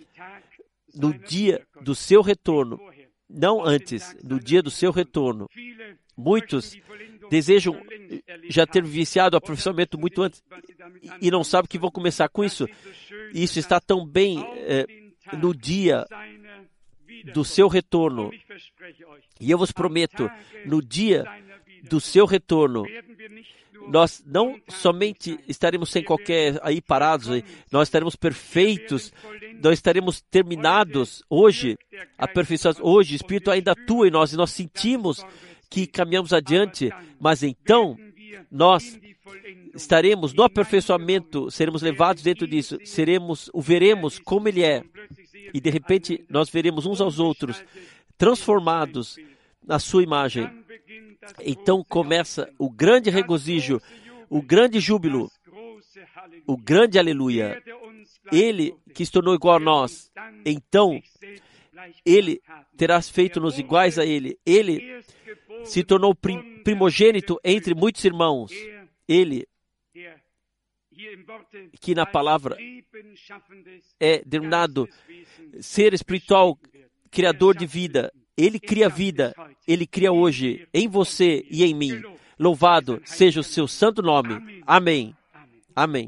no dia do seu retorno, não antes, no dia do seu retorno. Muitos desejam já ter vivenciado o aperfeiçoamento muito antes e não sabem que vão começar com isso. Isso está tão bem no dia do seu retorno. E eu vos prometo, no dia do seu retorno, nós não somente estaremos sem qualquer parados, nós estaremos perfeitos, nós estaremos terminados hoje, aperfeiçoados hoje. O Espírito ainda atua em nós e nós sentimos que caminhamos adiante, mas então nós estaremos no aperfeiçoamento, seremos levados dentro disso, o veremos como Ele é, e de repente nós veremos uns aos outros transformados na sua imagem. Então começa o grande regozijo, o grande júbilo, o grande aleluia. Ele que se tornou igual a nós, então Ele terá feito-nos iguais a Ele. Ele se tornou primogênito entre muitos irmãos. Ele que na palavra é denominado ser espiritual, criador de vida. Ele cria vida, Ele cria hoje em você e em mim. Louvado seja o seu santo nome. Amém. Amém.